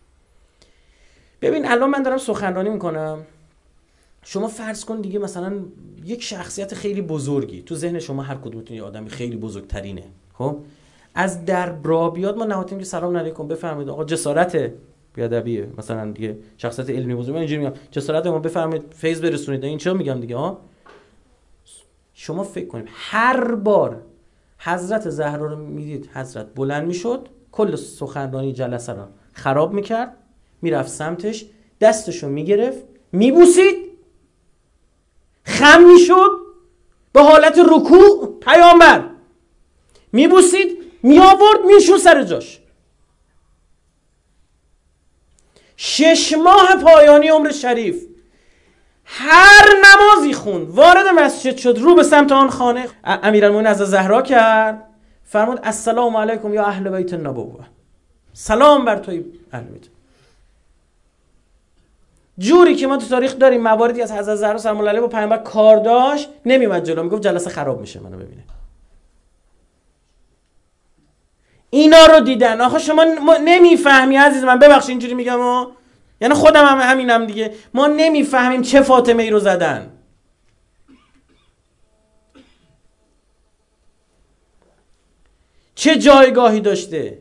ببین الان من دارم سخنرانی میکنم، شما فرض کن دیگه مثلا یک شخصیت خیلی بزرگی تو ذهن شما، هر کدومتون یه آدمی خیلی بزرگترینه، خب از در برا بیاد ما نهایتاً که سلام علیکم بفرمایید آقا، جسارت بیادبیه مثلا دیگه، شخصیت علمی بزرگ من اینجوری میگم جسارت ما بفرمایید فیض برسونید، این چرا میگم دیگه ها. شما فکر کنید هر بار حضرت زهرا رو میدید حضرت بلند میشد کل سخنرانی جلسه رو خراب میکرد، میرفت سمتش دستشو میگرفت میبوسید، خم میشد به حالت رکوع پیامبر میبوسید، میآورد میشون سر جاش. شش ماه پایانی عمر شریف هر نمازی خوند، وارد مسجد شد، رو به سمت آن خانه امیرالمومنین از زهرا کرد، فرمود السلام علیکم یا اهل بیت النبوه، سلام بر توی اهل بیت. جوری که ما تو تاریخ داریم مواردی از حضرت زهرا سلام الله علیها با پیامبر کار داشت، نمیومد جلو، میگفت جلسه خراب میشه منو ببینه. اینا رو دیدن. آخه شما نمیفهمی عزیز من، ببخشید اینجوری میگم ها، یعنی خودم هم همینم دیگه، ما نمیفهمیم چه فاطمه ای رو زدن. چه جایگاهی داشته.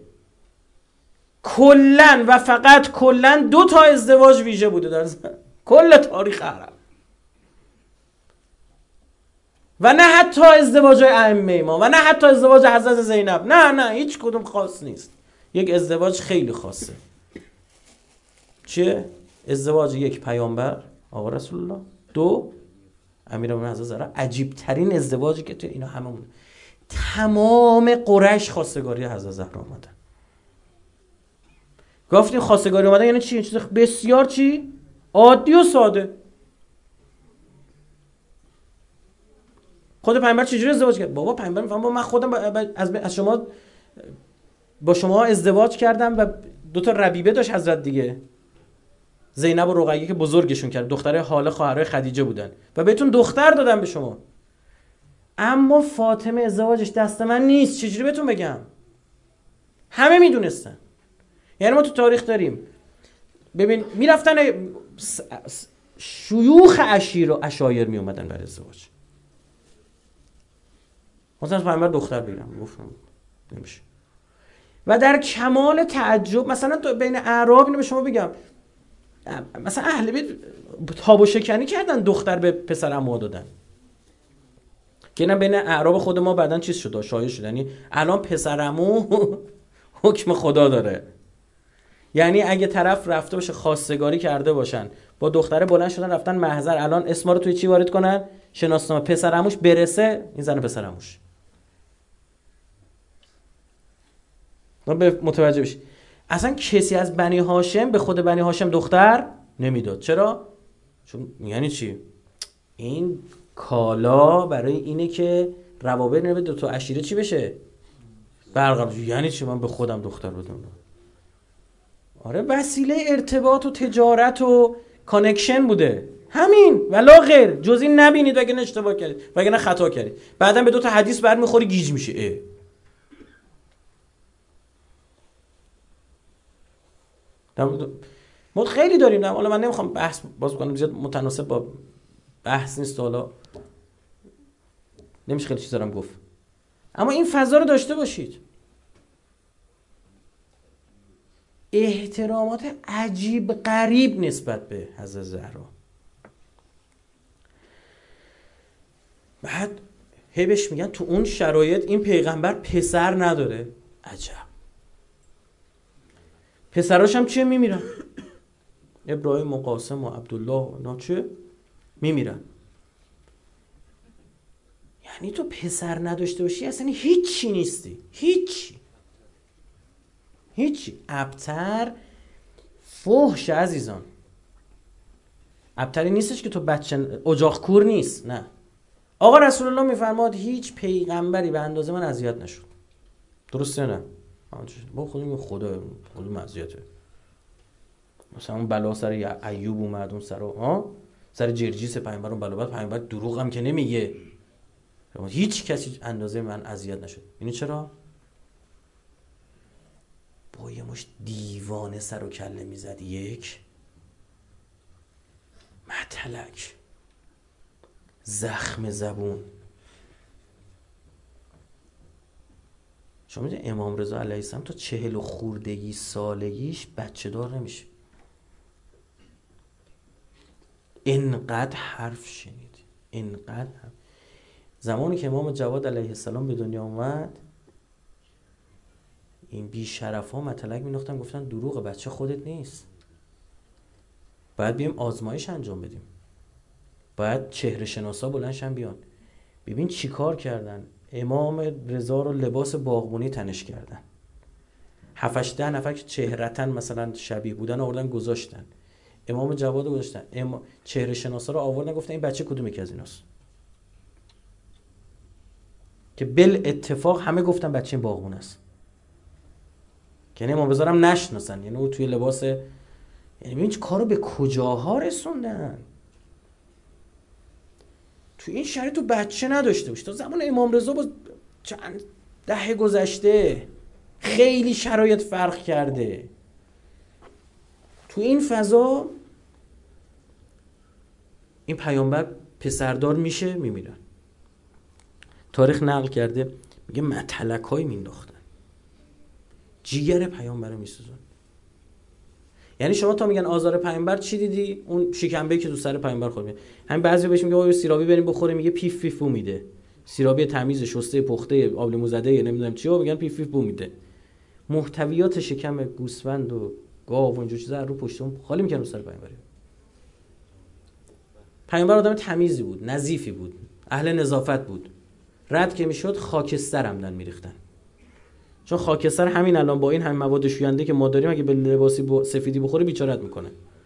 کلن و فقط کلن دو تا ازدواج ویژه بوده در زن. کل تاریخ عرب. و نه حتی ازدواج ائمه ما و نه حتی ازدواج حضرت زینب، نه نه هیچ کدوم خاص نیست. یک ازدواج خیلی خاصه. چیه؟ ازدواج یک پیامبر آقا رسول الله، دو امیرالمومنین حضرت زهرا عجیب ترین ازدواجی که تو اینا هممون، تمام قریش خواستگاری حضرت زهرا اومدن. گفتیم خواستگاری اومدن یعنی چی؟ چیز بسیار چی؟ عادی و ساده. خود پیامبر چجوری ازدواج کرد؟ بابا پیامبر میفهمه من خودم از از شما با شما ازدواج کردم و دو تا ربیبه داشت حضرت دیگه، زینب و رقیه که بزرگشون کرد، دختره حاله خواهرای خدیجه بودن و بهتون دختر دادم به شما. اما فاطمه ازدواجش دست من نیست. چجوری بهتون بگم؟ همه میدونستن. یعنی ما تو تاریخ داریم ببین میرفتن شیوخ عشیر و عشایر می اومدن برای ازدواج. مثلا پیامبر دختر بگیرم گفتم نمیشه. و در کمال تعجب مثلا تو بین اعراب اینو به شما بگم، مثلا اهل بیت تاب و شکنی کردن دختر به پسر عمو دادن که اینا بین اعراب خود ما بعدن چیز شد شایع شد. یعنی الان پسر عمو حکم خدا داره. یعنی اگه طرف رفته باشه خواستگاری کرده باشن با دختره بلند شدن رفتن محضر، الان اسما رو توی چی وارد کنن؟ شناسنامه. پسر عموش برسه این زن پسر عموش. به متوجه بشی اصلا کسی از بنی هاشم به خود بنی هاشم دختر نمیداد. چرا؟ چون یعنی چی؟ این کالا برای اینه که روابط نبه دو تا عشیره چی بشه؟ برقرار. یعنی چی من به خودم دختر بدم؟ آره وسیله ارتباط و تجارت و کانکشن بوده، همین ولا غیر. جز این نبینید وگه نه اشتباه کردید وگه نه خطا کردید. بعدم به دو تا حدیث برمیخوری گیج میشه. اه. ما خیلی داریم. حالا من نمیخوام بحث باز کنم زیاد متناسب با بحث نیست، حالا نمیشه خیلی چیزا رو گفت، اما این فضا رو داشته باشید. احترامات عجیب غریب نسبت به حضرت زهرا. بعد هی بهش میگن تو اون شرایط این پیغمبر پسر نداره. عجب. پسراش هم چیه؟ میمیرن. ابراهیم و قاسم و عبدالله و اینا چیه؟ میمیرن. یعنی تو پسر نداشته باشی اصلا هیچی نیستی. هیچی هیچی. ابتر فحش عزیزان. ابتری نیستش که تو بچه اجاق کور نیست. نه. آقا رسول الله میفرماد هیچ پیغمبری به اندازه من اذیت نشد. درسته نه؟ با خودم خدا خودم اذیته. مثلا اون بلا سر ایوب اومد، اون سر ها سر جرجیس پیغمبر اون بلا، بعد پیغمبر دروغ هم که نمیگه. هیچ کسی اندازه من اذیت نشد. یعنی چرا؟ با یه مش دیوانه سر و کله میزد. یک متلک زخم زبون. شما میدونید امام رضا علیه السلام تا چهل و خوردگی سالگیش بچه دار نمیشه. اینقدر حرف شنید، اینقدر حرف. زمانی که امام جواد علیه السلام به دنیا اومد این بی شرف ها مطلق می نختن گفتن دروغ، بچه خودت نیست، باید بیم آزمایش انجام بدیم، باید چهره شناسا بلندشن بیان. ببین چی کار کردن. امام رضا رو لباس باغبونی تنش کردن، هفتش ده نفر که چهرتن مثلا شبیه بودن آوردن گذاشتن، امام جواد رو گذاشتن، ام... چهره شناسا رو آوردن گفتن این بچه کدوم یکی از ایناست، که بل اتفاق همه گفتن بچه این باغبون است. یعنی امام رضا هم نشناسن، یعنی او توی لباس. یعنی ببین چه کارو به کجاها رسوندن. تو این شرایط تو بچه نداشته باش. تا زمان امام رضا با چند دهه گذشته خیلی شرایط فرق کرده. تو این فضا این پیامبر پسردار میشه میمیرن. تاریخ نقل کرده میگه متلک های مینداختن جیگر پیامبر رو میسوزن. یعنی شما تا میگن آزار پیامبر چی دیدی؟ اون شکمبه‌ای که تو سر پیامبر خورد میاد. همین بعضی بهش میگه آقا سیرابی بریم بخوریم، میگه پیف پیف بو میده. سیرابی تمیز شسته پخته آب لیمو زده نمیدونم چی، میگن پیف پیف بو میده. محتویات شکم گوسفند و گاو و اینجور چیزا رو پشت اون خالی میکنن سر پیامبر. پیامبر آدم تمیزی بود، نظیفی بود، اهل نظافت بود. رد که میشد خاکستر عمدن میریختن، چون خاکستر همین الان با این همین مواد شوینده که ما داریم اگه به لباسی با سفیدی بخوره بیچارت میکنه.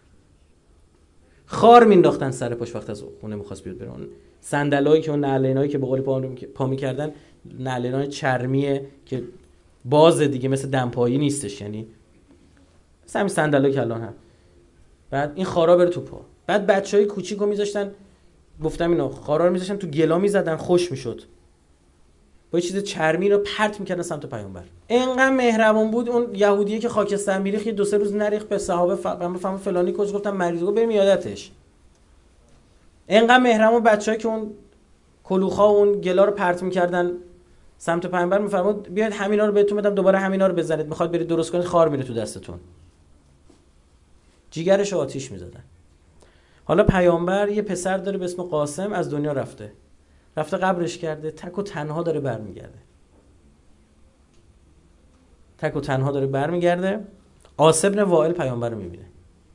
خار مینداختن سر پاش وقت از خونه میخواست بیاد بره. اون صندلایی که اون نعلینایی که به قول پا پا میکردن نعلینای چرمیه که باز دیگه مثل دمپایی نیستش، یعنی مثل همین صندلایی که الان هم. بعد این خارا بره تو پا. بعد بچهای کوچیکو میذاشتن، گفتم اینا خارا رو میذاشتن تو گلا میزدن، خوش میشد. با یه چیز چرمی رو پرت میکردن سمت پیامبر. اینقدر مهربون بود اون یهودیه که خاکستر میریخت، دو سه روز نریخ به صحابه پیامبر فهم فلانی کج گفتم مریض رو بریم یادتش. اینقدر مهربون بچه‌ای که اون کلوخا و اون گلا رو پرت میکردن سمت پیامبر، میفرمود بیاید همینا رو بهتون بدم دوباره همینا رو بزنید، میخواد برید درست کنید، خار میره تو دستتون. جیگرش رو آتیش میزدن. حالا پیامبر یه پسر داره به اسم قاسم، از دنیا رفته. رفته قبرش کرده، تک و تنها داره برمیگرده. تک و تنها داره برمیگرده. عاص بن وائل پیامبر رو میبینه.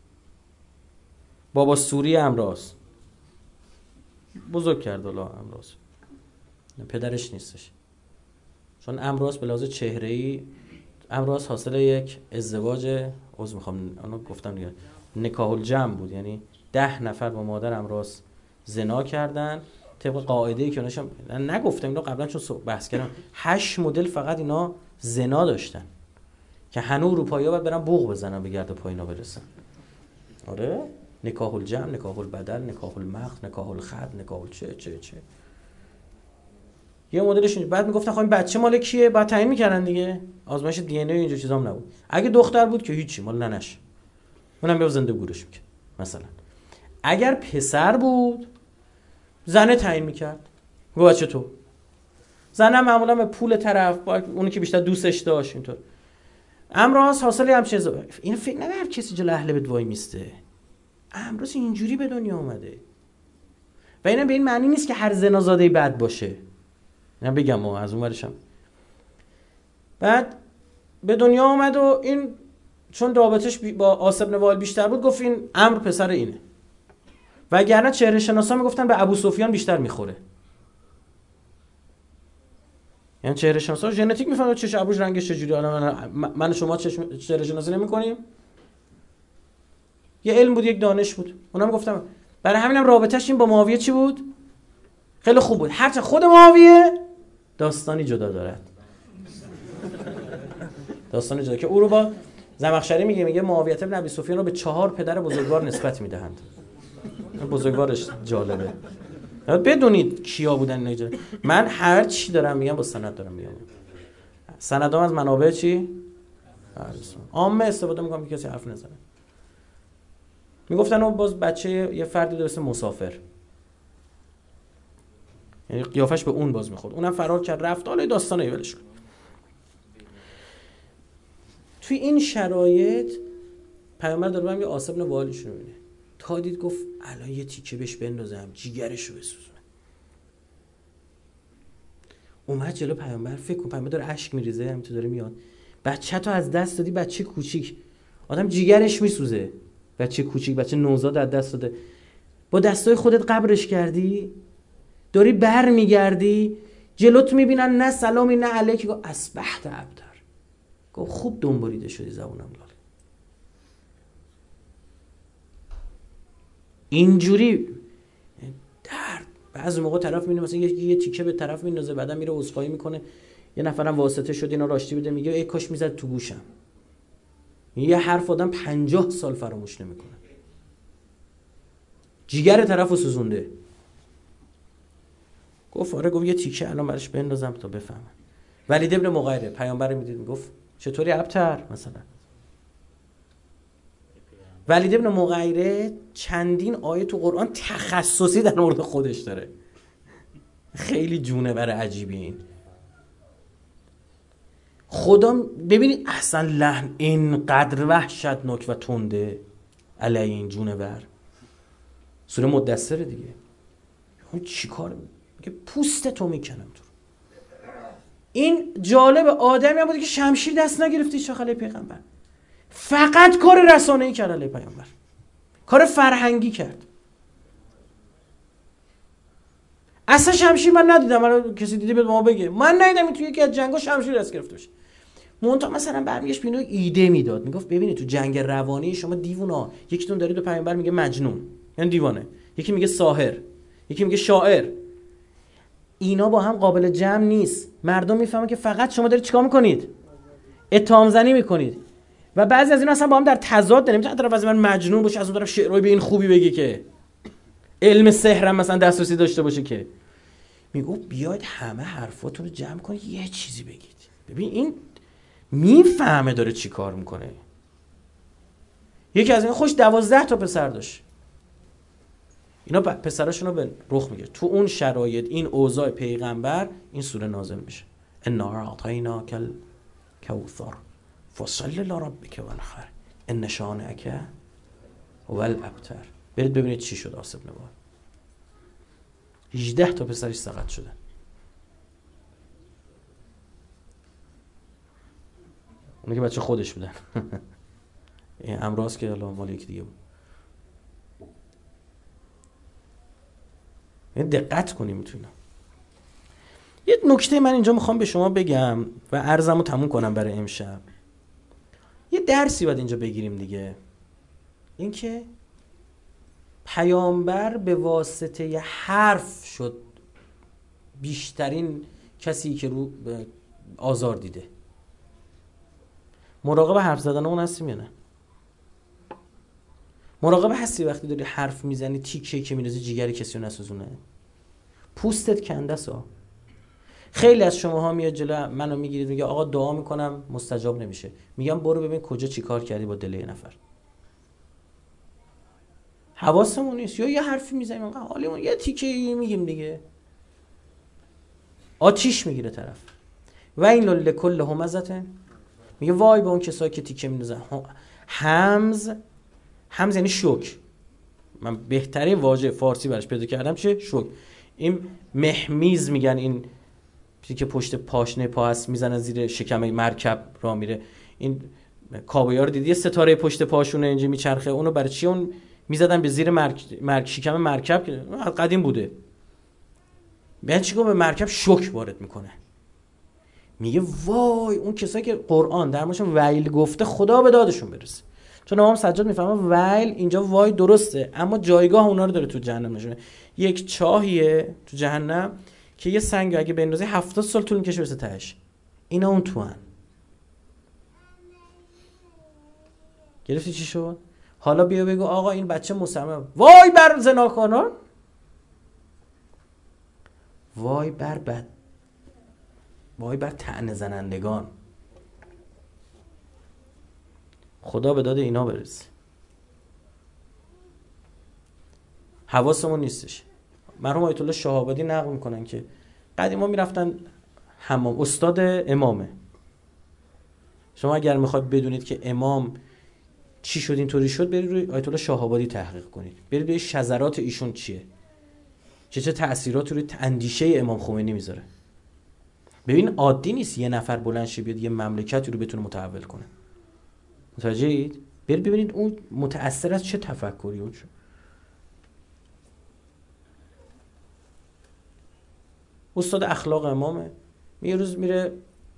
بابا سوری امراض بزرگ کرد الله امراض. پدرش نیستش. چون امراض به لحاظ چهره‌ای امراض حاصل یک ازدواج، عذر میخوام اونو گفتم دیگه، نکاح الجمع بود، یعنی ده نفر با مادر امراض زنا کردن طبق قاعده‌ای که اوناشم نگفتم اینو قبلا چون بحث کردم، هشت مدل فقط اینا زنا داشتن که هنوز اروپایی‌ها باید برن بوق بزنن به گرد پای اینا برسن. آره نکاح الجمع، نکاح البدل، نکاح المخ، نکاح الخد، نکاح چه چه چه یه مدلش. بعد میگفتن خب این بچه مال کیه، بعد تعیین میکردن دیگه، آزمایش دی ان ای اینجور چیزام نبود. اگه دختر بود که هیچی، مال ننش، اونم بیا زنده گورش میکرد مثلا. اگر پسر بود زنه تعیین میکرد، گفت بچه تو. زنه معمولا به پول طرف، با اونی که بیشتر دوستش داشت اینطور. امراض حاصله همچین چیزا. این فکر نکنه هر کسی جلو اهل بد وای میسته. امراض اینجوری به دنیا اومده. و اینا به این معنی نیست که هر زنازاده بد باشه. نه بگم ما از اون ورشم. بعد به دنیا اومد و این چون رابطش با عاص بن وائل بیشتر بود گفت این عمرو پسر اینه. وگرنه چهره شناسا میگفتن به ابو سفیان بیشتر میخوره. یعنی چهره شناسا ژنتیک میفهمن چش ابوش رنگش چجوری. حالا من من شما چشم چهره شناسی نمی‌کنیم. یه علم بود، یک دانش بود. اونم گفتم برای همینم رابطش این با معاویه چی بود؟ خیلی خوب بود. هرچند خود معاویه داستانی جدا دارد. داستانی جدا که او رو با زمخشری میگه میگه معاویه بن ابی سفیان رو به چهار پدر بزرگوار نسبت میدهند. بزرگوارش جالبه. بدونید کیا بودن اینا. من هر چی دارم میگم با سند دارم میگم. سندام از منابع چی؟ عامه استفاده میکنم که کسی حرف نزنه. میگفتن اون باز بچه یه فردی درست مسافر، یعنی قیافش به اون باز میخورد، اونم فرار کرد رفت. حالا داستانه ولش کن. توی این شرایط پیامبر داره میگه عاص بن وائلش رو میبینه. تا دید گفت الان یه تیکه بهش بندازم جیگرش رو بسوزونه. اومد جلو پیامبر. فکر کن پیامبر داره اشک میریزه، همینطور داره میاد. بچه تو از دست دادی، بچه کوچیک، آدم جیگرش میسوزه. بچه کوچیک، بچه نوزاد از دست داده، با دستای خودت قبرش کردی، داری بر میگردی، جلوت میبینن نه سلامی نه علیکی. گفت اصبحت ابتر. گفت خوب دنبالیده شدی زبونم لاله. اینجوری درد. بعضی موقع طرف میبینه مثلا یه, یه تیکه به طرف میندازه، بعدا میره عذرخواهی میکنه، یه نفرم واسطه شد اینا راشتی بده، میگه ای کاش میزد تو گوشم. یه حرف آدم پنجاه سال فراموش نمیکنه. جیگر طرفو سوزونده. گفت آره، گفت یه تیکه الان براش بندازم تا بفهمه. ولید ابن مغیره پیامبر میدید میگفت چطوری ابتر مثلا. ولید ابن مغیره چندین آیه تو قرآن تخصصی در مورد خودش داره. خیلی جونور عجیبی این. خدا ببینید اصلا لحن اینقدر وحشتناک و تنده علیه این جونور. سوره مدثر دیگه. اون چی کار میگه؟ پوست تو میکنم تو. این جالب آدمی هم بوده که شمشیر دست نگرفتی شاخ علیه پیغمبر. فقط کار رسانه‌ای کرد علیه پیامبر. کار فرهنگی کرد. اصلا شمشیر من ندیدم. من کسی دیده به ما بگه، من ندیدم این توی یکی از جنگا شمشیر دست گرفته باشه. مونتا مثلا برمیگشت بینو ایده میداد، میگفت ببینید تو جنگ روانی شما دیوونا، یکیتون داره به پیامبر میگه مجنون یعنی دیوانه، یکی میگه ساحر، یکی میگه شاعر، اینا با هم قابل جمع نیست. مردم میفهمن که فقط شما دارید چیکار میکنید؟ اتهام زنی میکنید. و بعضی از اینا اصلا با هم در تضاد، نمیتونه طرف از من مجنون باشه از اون طرف شعرهای به این خوبی بگه که علم سحرم مثلا دسترسی داشته باشه که. میگو بیاید همه حرفاتون رو جمع کنید یه چیزی بگید. ببین این میفهمه داره چی کار میکنه. یکی از این خوش دوازده تا پسر داشت، اینا پسراشون رو به رخ میگیره. تو اون شرایط این اوضاع پیغمبر این سوره نازل میشه، انا اعطیناک الکوثر فصل لربک وانحر ان شانئک هو الابتر. برید ببینید چی شد آصف نبال. هجده تا پسرش سقط شدن. اون که بچه خودش بودن. این امراض که الان مال یکی دیگه بود. این دقت کنیم میتونم. یه نکته من اینجا میخوام به شما بگم و عرضمو تموم کنم برای امشب. یه درسی باید اینجا بگیریم دیگه، این که پیامبر به واسطه یه حرف شد بیشترین کسی که رو آزار دیده. مراقب حرف زدن اون هستیم یا نه؟ مراقب هستی وقتی داری حرف میزنی تیکه که میرزی جیگر کسی رو نسوزونه؟ پوستت کنده سا. خیلی از شماها میاد جلو منو میگیرید میگه آقا دعا میکنم مستجاب نمیشه. میگم برو ببین کجا چی کار کردی با دل یه نفر. حواسمون نیست، یا یه حرفی میزنیم انقدر حالیمون یه تیکه میگیم دیگه، آتیش میگیره طرف. و این لکل همزه، میگه وای به اون کسایی که تیکه میندازن. همز، همز یعنی شوک. من بهترین واژه فارسی براش پیدا کردم چه؟ شوک. این مهمیز میگن، این چیزی که پشت پاشنه پا هست میزنن زیر شکم مرکب را میره. این کاویا رو دیدی ستاره پشت پاشونه اینجا میچرخه، اونو برای چی اون میزدن به زیر مرک... مرک... شکم مرکب که قدیم بوده. یعنی چیکار به مرکب شوک وارد میکنه. میگه وای اون کسایی که قرآن در موردشون ویل گفته خدا به دادشون برسه. چون امام سجاد میفهمه ویل اینجا وای درسته، اما جایگاه اونا رو داره تو جهنم نشونه. یک چاهیه تو جهنم که یه سنگ اگه بندازی هفتاد سال طول میکشه برسه تهش. اینا اون تو هن. گرفتی چی شد؟ حالا بیا بگو آقا این بچه مسلمان، وای بر زناکاران، وای بر بد، وای بر طعنه زنندگان. خدا به داد اینا برسه. حواسمون نیستش. مرحوم آیت الله شهابادی نقل میکنن که قدیما میرفتن حمام، استاد امامه. شما اگر میخواید بدونید که امام چی شد اینطوری شد، برید روی آیت الله شهابادی تحقیق کنید، برید روی شذرات ایشون چیه، چه چه تأثیراتی روی اندیشه امام خمینی میذاره. ببین عادی نیست یه نفر بلند شه بیاد یه مملکتی رو بتونه متحول کنه. متوجهید؟ برید ببینید اون متأثر از چه تفکری اون شد. استاد اخلاق امامه، یه روز میره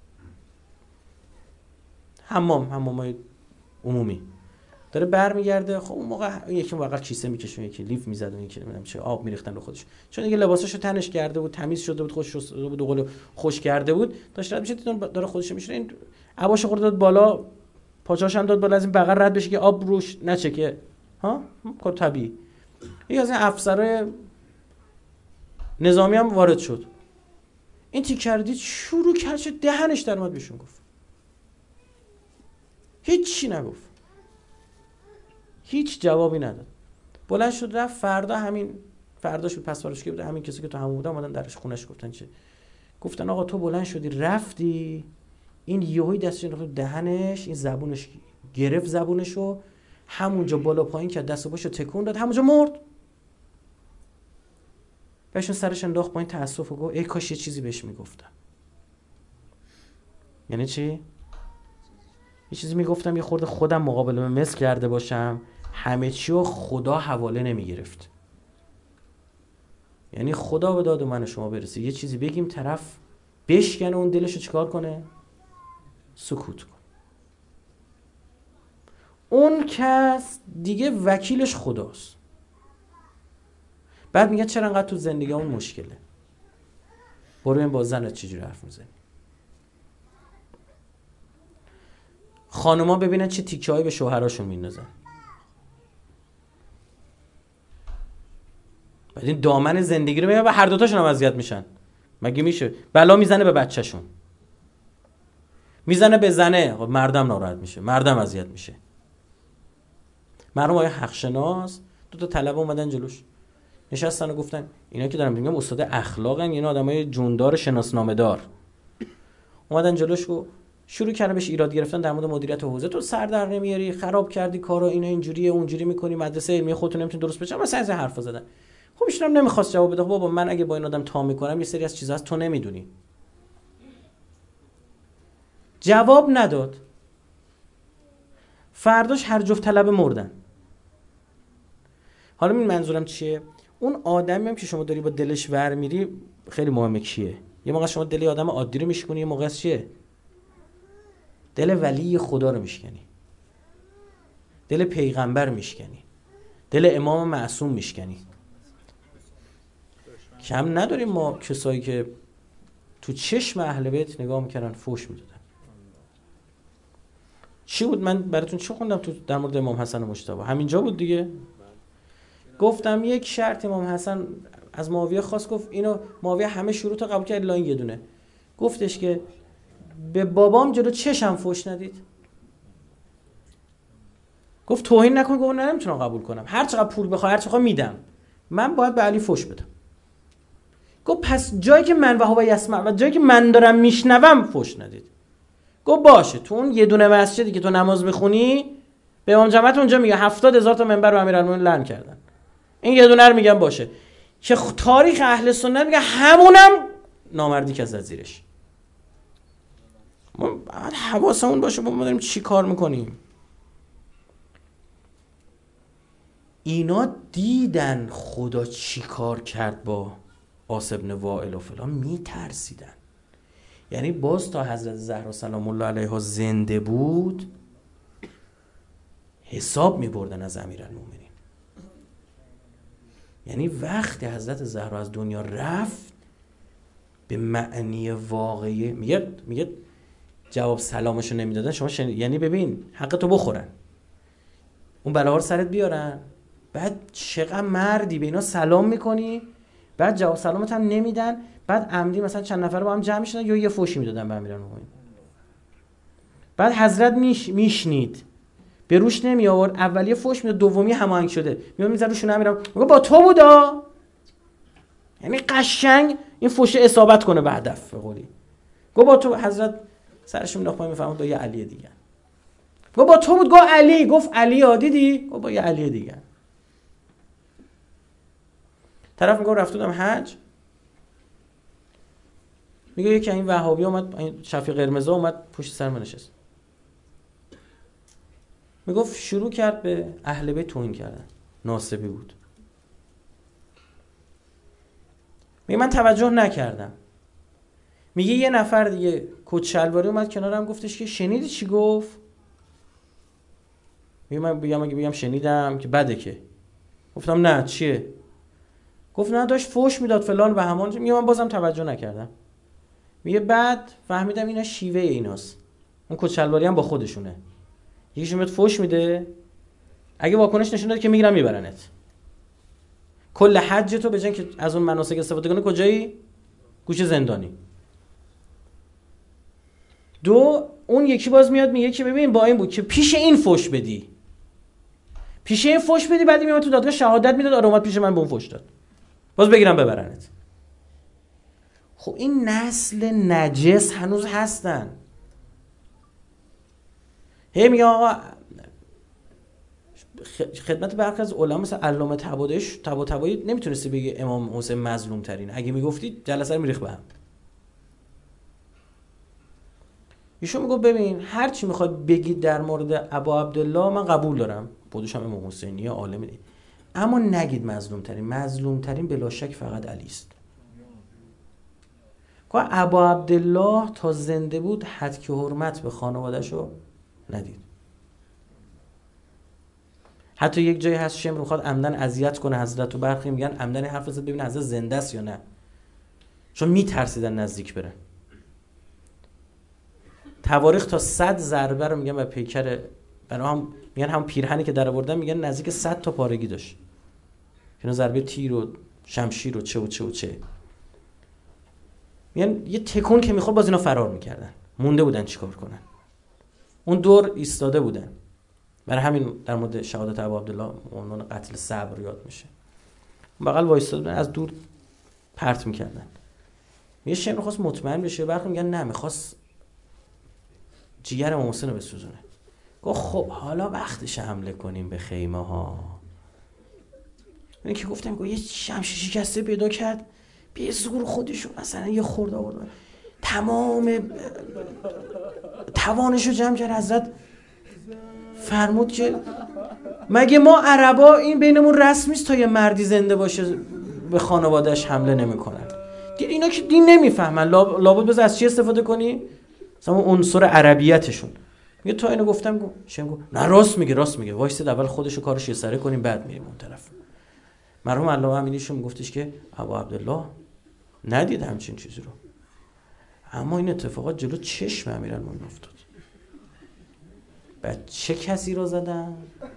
حمام، حمامای عمومی، داره برمیگرده. خب اون موقع یکی واقعا کیسه میکشه، یکی لیف میزد، اون یکی نمیدونم چه آب میریختن رو خودش، چون دیگه لباساشو تنش کرده بود، تمیز شده بود، خوش شده بود، دوقلو خوش کرده بود، داشت رد میشه، داره خودش میشه، این عباشو خورد داد بالا، پاچاش هم داد بالا از این بغل رد بشه که آب روش نچکه. ها کار طبیعی. یکی از این افسرای نظامی هم وارد شد، این تیکر دید شروع کرد چه دهنش در اومد بهشون گفت، هیچ چی نگفت، هیچ جوابی نداد، بلند شد رفت. فردا همین فرداش بود، پس فرداش که بود، همین کسی که تو همون بودن اومدن درش خونش گفتن چه؟ گفتن آقا تو بلند شدی رفتی، این یهویی دستش انداخت دهنش، این زبونش گرفت زبونشو، همونجا بالا پایین کرد، دست و پاشو تکون داد، همونجا مرد. بهشون سرش انداخت پایین، تأسف و گفت ای کاش یه چیزی بهش میگفتم. یعنی چی؟ یه چیزی میگفتم یه خورده خودم مقابله مثل کرده باشم، همه چی رو خدا حواله نمیگرفت. یعنی خدا به داد من و شما برسه یه چیزی بگیم طرف بشکنه اون دلشو چیکار کنه؟ سکوت کن. اون کس دیگه وکیلش خداست. بعد میگه چرا انقدر تو زندگی اون مشکله؟ برو این با زنت چجوری حرف میزنی. خانوما ببینن چه تیکه هایی به شوهراشون میندازن. بعد این دامن زندگی رو میبینن و هر دوتاشون هم اذیت میشن. مگه میشه؟ بلا میزنه به بچه‌شون، میزنه به زنه، مردم ناراحت میشه، مردم اذیت میشه. مرحوم آقای حق شناس دو تا طلبه اومدن جلوش نشستن و گفتن اینا که دارم میگم استاد اخلاقن، اینا آدمای جوندار شناسنامه دار. اومدن جلوش و شروع کردن بهش ایراد گرفتن در مورد مدیریت حوزه. تو سر در نمیاری، خراب کردی کارو، اینا اینجوریه اونجوری میکنی، مدرسه علمی خودت نمیتونی درست بچین، مثلا از حرفا زدن. خب ایشون هم نمیخواست جواب بده. بابا من اگه با این آدم تا میکنم یه سری از چیزا هست تو نمیدونی. جواب نداد. فرداش هر جفت طلبه مردن. حالا این منظورم چیه؟ اون آدمی هم که شما داری با دلش ور میری خیلی مهمه کیه. یه موقع شما دل آدم عادی رو میشکنی، یه موقع چیه؟ دل ولی خدا رو میشکنی، دل پیغمبر میشکنی، دل امام معصوم میشکنی. کم نداریم ما کسایی که تو چشم اهل بیت نگاه میکردن فوش میدادن. چی بود؟ من براتون چی خوندم تو در مورد امام حسن مجتبی؟ همینجا بود دیگه. گفتم یک شرط امام حسن از معاویه خواست، گفت اینو معاویه همه شروط رو قبول کرد الا این یه دونه. گفتش که به بابام جلو چشم فوش ندید. گفت توهین نکن. گفت نه نمیتونم قبول کنم، هر چقدر پول بخوای هر چقدر میدم، من باید به علی فوش بدم. گفت پس جایی که من و هو یسمع و جایی که من دارم میشنوم فوش ندید. گفت باشه. تو اون یه دونه مسجدی که تو نماز میخونی به امام جماعت اونجا میگه هفتاد هزار تا منبر و امیرالمومنین لعن کردن، این یه دونه رو میگم باشه. که تاریخ اهل سنت میگه همونم نامردی که از زیرش. ما باید حواسمون باشه ما داریم چی کار میکنیم. اینا دیدن خدا چی کار کرد با عاص بن وائل و فلان، میترسیدن. یعنی باز تا حضرت زهرا سلام الله علیها زنده بود حساب میبردن از امیرالمومنین. یعنی وقتی حضرت زهرا از دنیا رفت به معنی واقعی میگه میگه جواب سلامشو نمیدادن. شما شن... یعنی ببین حق تو بخورن، اون بلاها رو سرت بیارن، بعد چقدر مردی به اینا سلام میکنی، بعد جواب سلامت هم نمیدن، بعد عمدی مثلا چند نفر با هم جمع میشدن یا یه فوشی میدادن به امیرالمومنین. بعد حضرت میش... میشنید به روش نمی آورد، اولیه فوش میداد، دومی هماهنگ شده میاد میذاره روشون امیرم میگه با تو بودا. یعنی قشنگ این فوش اصابت کنه به هدف. به قولی گفت با تو. حضرت سرش مینداخت پایین میفهمید با یه علی دیگه. گفت با تو بود. گفت علی. گفت علی ها دیدی؟ گفت با یه علی دیگه. طرف میگه رفت بودم حج، میگه یکی این وهابی اومد، این شفیع قرمز اومد پشت سر من نشست، میگفت شروع کرد به اهل بیت توهین کردن، ناصبی بود. میگه من توجه نکردم. میگه یه نفر دیگه کت شلواری اومد کنارم گفتش که شنیدی چی گفت؟ میگه من بگم اگه بگم شنیدم که بده که. گفتم نه چیه؟ گفت نه داشت فوش میداد فلان به همان. میگه من بازم توجه نکردم. میگه بعد فهمیدم اینا شیوه ایناست، اون کت شلواری هم با خودشونه، یکیشون بهت فوش میده، اگه واکنش نشون داد که میگیرن میبرنت. کل حج تو به جای که از اون مناسک استفاده کنی کجایی؟ گوشه زندانی. دو، اون یکی باز میاد میگه که ببین با این بود که پیش این فوش بدی، پیش این فوش بدی، بعدی میاد تو دادگاه شهادت میداد آره اومد پیش من به اون فوش داد، باز بگیرم ببرنت. خب این نسل نجس هنوز هستن. هی میگه آقا خدمت برخی از علما مثلا علامه طباطبایی طباطبایی نمیتونستی بگی امام حسین مظلوم ترینه، اگه میگفتی جلسه رو میریخ به هم. ایشون میگه ببین هر چی میخواد بگید در مورد ابا عبدالله من قبول دارم، خودش هم امام حسینیه عالم، اما نگید مظلوم ترین. مظلوم ترین بلا شک فقط علی است. که ابا عبدالله تا زنده بود حد که حرمت به خانواده‌شو ندید. حتی یک جایی هست شمر میخواد عمدن اذیت کنه حضرت، و برخی میگن عمدن حرف زد ببینه حضرت زنده است یا نه، چون میترسیدن نزدیک بره. تواریخ تا صد ضربه رو میگن و پیکر برای هم میگن هم پیرهنی که در آوردن میگن نزدیک صد تا پارگی داشت. اینا ضربه تیر و شمشیر و چه و چه و چه. میگن یه تکون که میخورد باز اینا فرار میکردن، مونده بودن چیکار کنن. اون دور ایستاده بودن. برای همین در مورد شهادت ابو عبدالله عنوان قتل صبر یاد میشه. بغل وایستاده بودن، از دور پرت میکردن. یه شمر خواست مطمئن بشه، برخی میگن نه میخواست جیگر امام حسین رو بسوزونه. گفت خب حالا وقتش حمله کنیم به خیمه ها. من که گفتم گفت یه شمشیر شکسته پیدا کرد به زور خودشو مثلا یه خورده آورد، تمام توانشو جمع کرد. حضرت فرمود که مگه ما عربا این بینمون رسم نیست تا یه مردی زنده باشه به خانواده‌اش حمله نمی‌کنن؟ دید اینا که دین نمیفهمن، لابد بذار از چی استفاده کنی؟ مثلا عنصر عربیتشون. میگه تا اینو گفتم گفت شم گفت نه راست میگه راست میگه وایسید اول خودشو کارش یه سره کنیم بعد میریم اون طرف. مرحوم علامه امینیشون گفتش که ابو عبدالله ندید همچین چیزی رو، اما این اتفاقات جلو چشم امیرالمومنین افتاد. بعد چه کسی رو زدن؟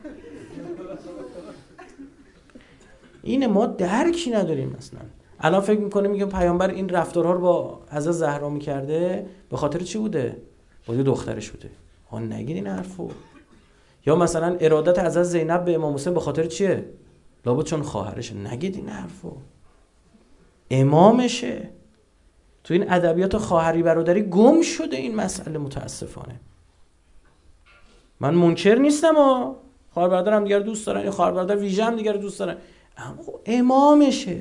این ما درکی نداریم اصلا. الان فکر میکنه میگم پیامبر این رفتارها رو با حضرت زهرا میکرده به خاطر چی بوده؟ با دخترش بوده. ها نگید این حرفو. یا مثلا ارادت حضرت زینب به امام حسین به خاطر چیه؟ لابد چون خواهرشه. نگید این حرفو. امامشه. تو این ادبیات خواهری برادری گم شده این مسئله متاسفانه. من منکر نیستم ها، خواهر برادر هم دیگر دوست دارن، یا خواهر برادر ویژه هم دیگر دوست دارن، اما امامشه.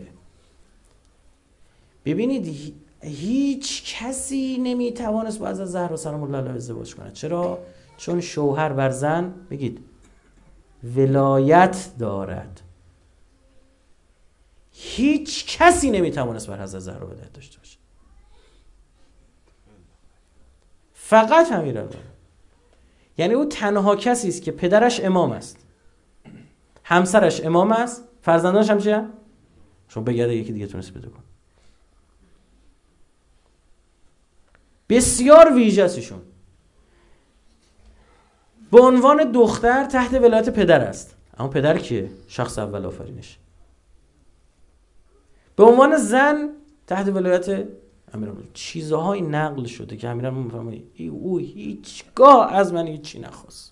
ببینید هیچ کسی نمیتوانست با حضرت زهرا سلام الله علیها ازدواج کنه. چرا؟ چون شوهر بر زن بگید ولایت دارد. هیچ کسی نمیتوانست بر حضرت زهرا ولایت داشته باشه، فقط امیرالمومنین. یعنی او تنها کسی است که پدرش امام است، همسرش امام است، فرزندانش هم چیه؟ شما بگرده یکی دیگه تونست بده کن. بسیار ویژه است ایشون. به عنوان دختر تحت ولایت پدر است، اما پدر کیه؟ شخص اول آفرینش. به عنوان زن تحت ولایت امیرالمومنین. چیزهایی نقل شده که امیرالمومنین میفرمایید او هیچگاه از من هیچی نخواست،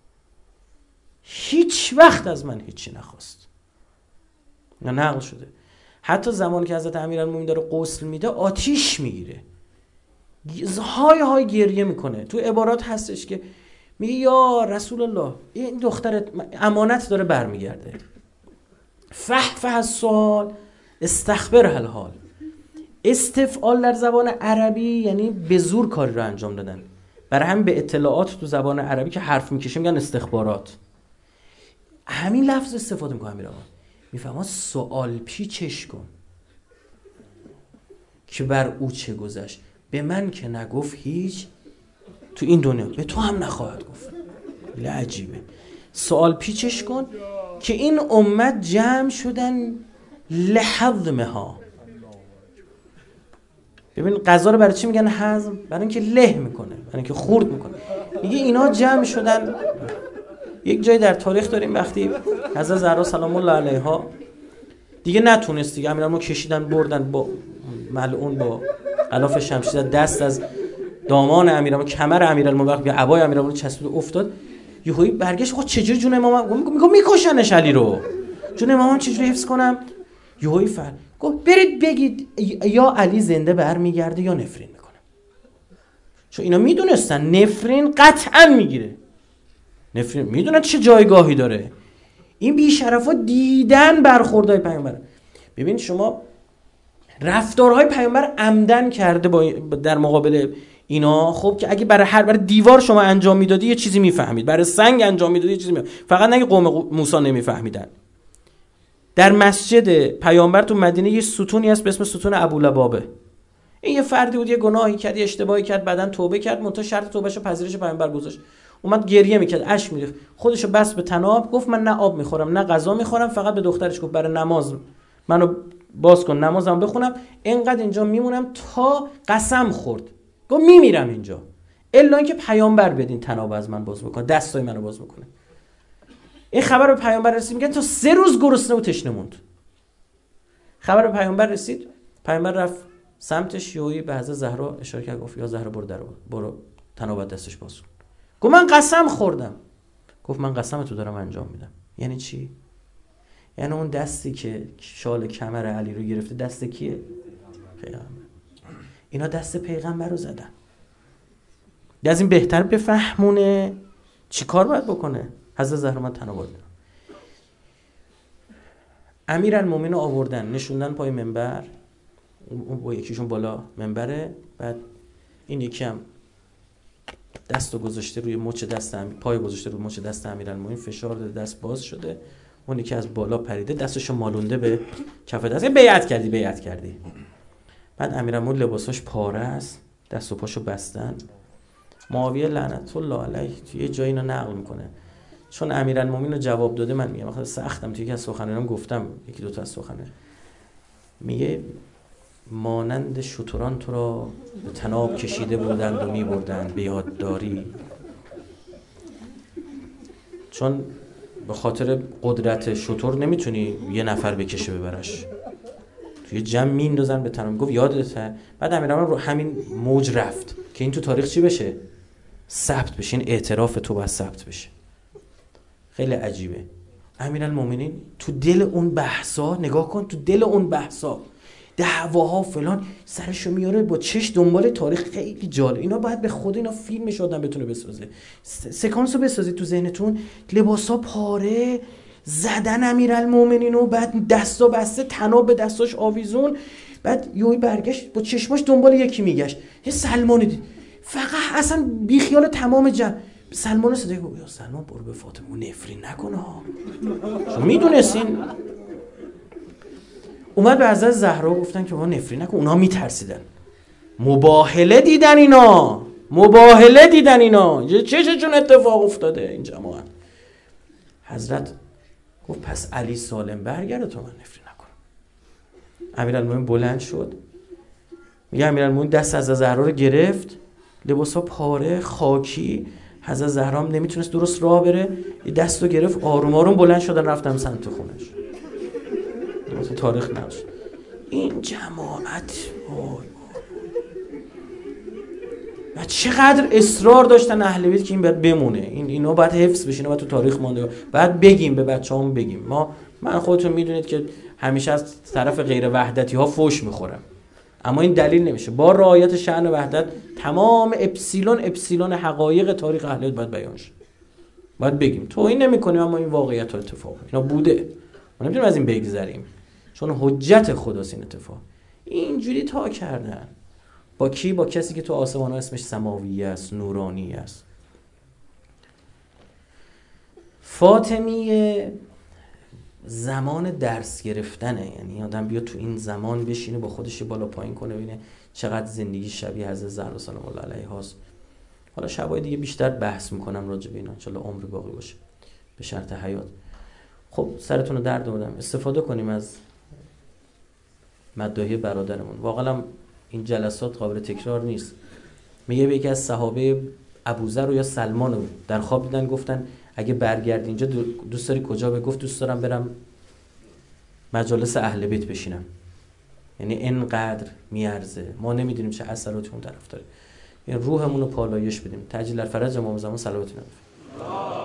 هیچ وقت از من هیچی نخواست. نه نقل شده. حتی زمانی که حضرت امیرالمومنین داره غسل میده آتیش میگیره، های های گریه میکنه. تو عبارات هستش که میگه یا رسول الله این دخترت امانت داره برمیگرده، فح فح السؤال استخبر الحال. استفعال در زبان عربی یعنی به زور کاری رو انجام دادن. برای همین به اطلاعات تو زبان عربی که حرف میکشه میگن استخبارات. همین لفظ استفاده میکنه امیرالمومنین. میفهمه سوال پیچش کن که بر او چه گذشت، به من که نگفت هیچ تو این دنیا به تو هم نخواهد گفت. خیلی عجیبه. سوال پیچش کن که این امت جمع شدن لحظمها. ببین غذا رو برای چی میگن هضم؟ برای اینکه له میکنه، برای اینکه خورد میکنه. میگه اینا جمع شدن. یک جای در تاریخ داریم وقتی حضرت زهرا سلام الله علیها دیگه نتونست، دیگه امیرالمومنین کشیدن بردن با ملعون با غلاف شمشیر دست از دامان امیرالمومنین، کمر امیرالمومنین یا عبای امیرالمومنین چسبید افتاد. یهویی برگشت خود چجوری جون امامم میگه میکشنش علی رو، جون امامم چجوری حفظ کنم؟ یهویی فر گفت برید بگید یا علی زنده برمیگرده یا نفرین میکنه. چون اینا میدونستن نفرین قطعا میگیره، نفرین میدونن چه جایگاهی داره. این بی‌شرفا دیدن برخوردهای پیامبر. ببین شما رفتارهای پیامبر عمدن کرده با در مقابل اینا. خب که اگه برای هر برای دیوار شما انجام میدادی یه چیزی میفهمید، برای سنگ انجام میدادی یه چیزی میفهمید. فقط نگه قوم موسی نمیفهمیدن. در مسجد پیامبر تو مدینه یه ستونی هست به اسم ستون ابولبابه. این یه فردی بود، یه گناهی کرد، یه اشتباهی کرد، بعدن توبه کرد، منتها شرط توبهشو پذیرش پیامبر گذاشت. اومد گریه میکرد، اشک میریخت، خودشو بس به تناب، گفت من نه آب میخورم نه غذا میخورم، فقط به دخترش گفت برای نماز منو باز کن نمازم بخونم، اینقدر اینجا میمونم تا قسم خورد، گفت میمیرم اینجا الا اینکه پیامبر بدین تناب از من باز بکنه، دستای منو باز بکنه. این خبر به پیامبر رسید، میگن تا سه روز گرسنه و تشنه موند. خبر به پیامبر رسید، پیامبر رفت سمتش، یهویی به حضرت زهرا اشاره کرد، گفت یا زهرا برو در برو تناب دستش باز کن. گفت من قسم خوردم. گفت من قسم تو دارم انجام میدم. یعنی چی؟ یعنی اون دستی که شال کمر علی رو گرفته دست کیه؟ پیغمبر. اینا دست پیغمبر رو زدن. از این بهتر بفهمونه چی کار باید بکنه. حضرت زهرا من تنها باید امیرالمومنین رو آوردن نشوندن پای منبر، اون با یکیشون بالا منبره، بعد این یکی هم دستو گذاشته روی مچ دست امیر، پای گذاشته روی مچ دست امیرالمومنین، فشار داده دست باز شده، اون یکی از بالا پریده دستشو مالونده به کف دست، بیعت کردی بیعت کردی. بعد امیرالمومنین لباساش پاره است، دست و پاشو بستن. معاویه لعنت الله علیه یه جایی اینو نقل میکنه، چون امیرالمومنین رو جواب داده، من میگم خیلی سختم، توی یکی از سخنرانیام گفتم، یکی دو تا از سخنرانی میگه مانند شتران تو را به طناب کشیده بودند و میبردند به یادداری، چون به خاطر قدرت شتر نمیتونی یه نفر بکشه ببرش، توی جمع میندازن به طناب. گفت یادته؟ بعد امیرالمومنین رو همین موج رفت که این تو تاریخ چی بشه؟ ثبت بشه، این اعتراف تو باید ثبت بشه. خیلی عجیبه. امیرالمومنین تو دل اون بحثا، نگاه کن، تو دل اون بحثا دعواها فلان سرشو میاره با چش دنبال تاریخ. خیلی جالب. اینا باید به خود اینا فیلمش آدم بتونه بسازه، سکانسو بسازید تو ذهنتون. لباسا پاره، زدن امیرالمومنین و بعد دستا بسته، طناب به دستاش آویزون، بعد یوی برگشت با چشماش دنبال یکی میگشت، یه سلمانی دید، فقط اصلا بیخیال تمام جمع. سلمان صدای گفت یا سلمان برو به فاطمه نفرین نکنه ها، شما میدونستین. اومد به حضرت زهرا گفتن که ما نفرین نکن، اونا میترسیدن، مباهله دیدن اینا، مباهله دیدن اینا، چه چه چون اتفاق افتاده این جماعت. حضرت گفت پس علی سالم برگرده تا من نفرین نکنم. امیرالمومنین بلند شد، میگه امیرالمومنین دست از زهرا رو گرفت، لباسا پاره خاکی، حضرت زهرا هم نمیتونست درست راه بره، یه دستو گرفت، آروم آروم بلند شدن رفتم سمت خونش. تو تاریخ نقش این جماعت وای و چقدر اصرار داشتن اهل بیت که این باید بمونه، این اینا باید حفظ بشه، اینا باید تو تاریخ مونده، باید بگیم به بچه‌هامون بگیم. ما من خودتون میدونید که همیشه از طرف غیر وحدتی ها فوش میخورم، اما این دلیل نمیشه. با رعایت شأن وحدت تمام اپسیلون اپسیلون حقایق تاریخ اهل بیت باید بیان شه، باید بگیم. توهین نمی‌کنیم اما این واقعیت و اتفاق اینا بوده، ما نمیتونیم از این بگذریم، چون حجت خداست این اتفاق. اینجوری تا کردن با کی؟ با کسی که تو آسمان ها اسمش سماوی است، نورانی است. فاطمیه زمان درس گرفتنه، یعنی آدم بیاد تو این زمان بشینه با خودش بالا پایین کنه ببینه چقدر زندگی شبیه حضرت زهرا سلام الله علیها است. حالا شبای دیگه بیشتر بحث میکنم راجع به اینا، ان شاء الله عمر باقی باشه به شرط حیات. خب سرتون رو درد آوردم، استفاده کنیم از مداحی برادرمون. واقعا این جلسات قابل تکرار نیست. میگه به یکی از صحابه ابوذر رو یا سلمان رو در خواب دیدن، گفتن اگه برگردی اینجا دوست داری کجا؟ به گفت دوست دارم برم مجالس اهل بیت بشینم. یعنی اینقدر میارزه، ما نمیدونیم چه اثراتی اون طرف داره. یعنی روحمون رو پالایش بدیم. تعجیل در فرج امام زمان صلوات نبی.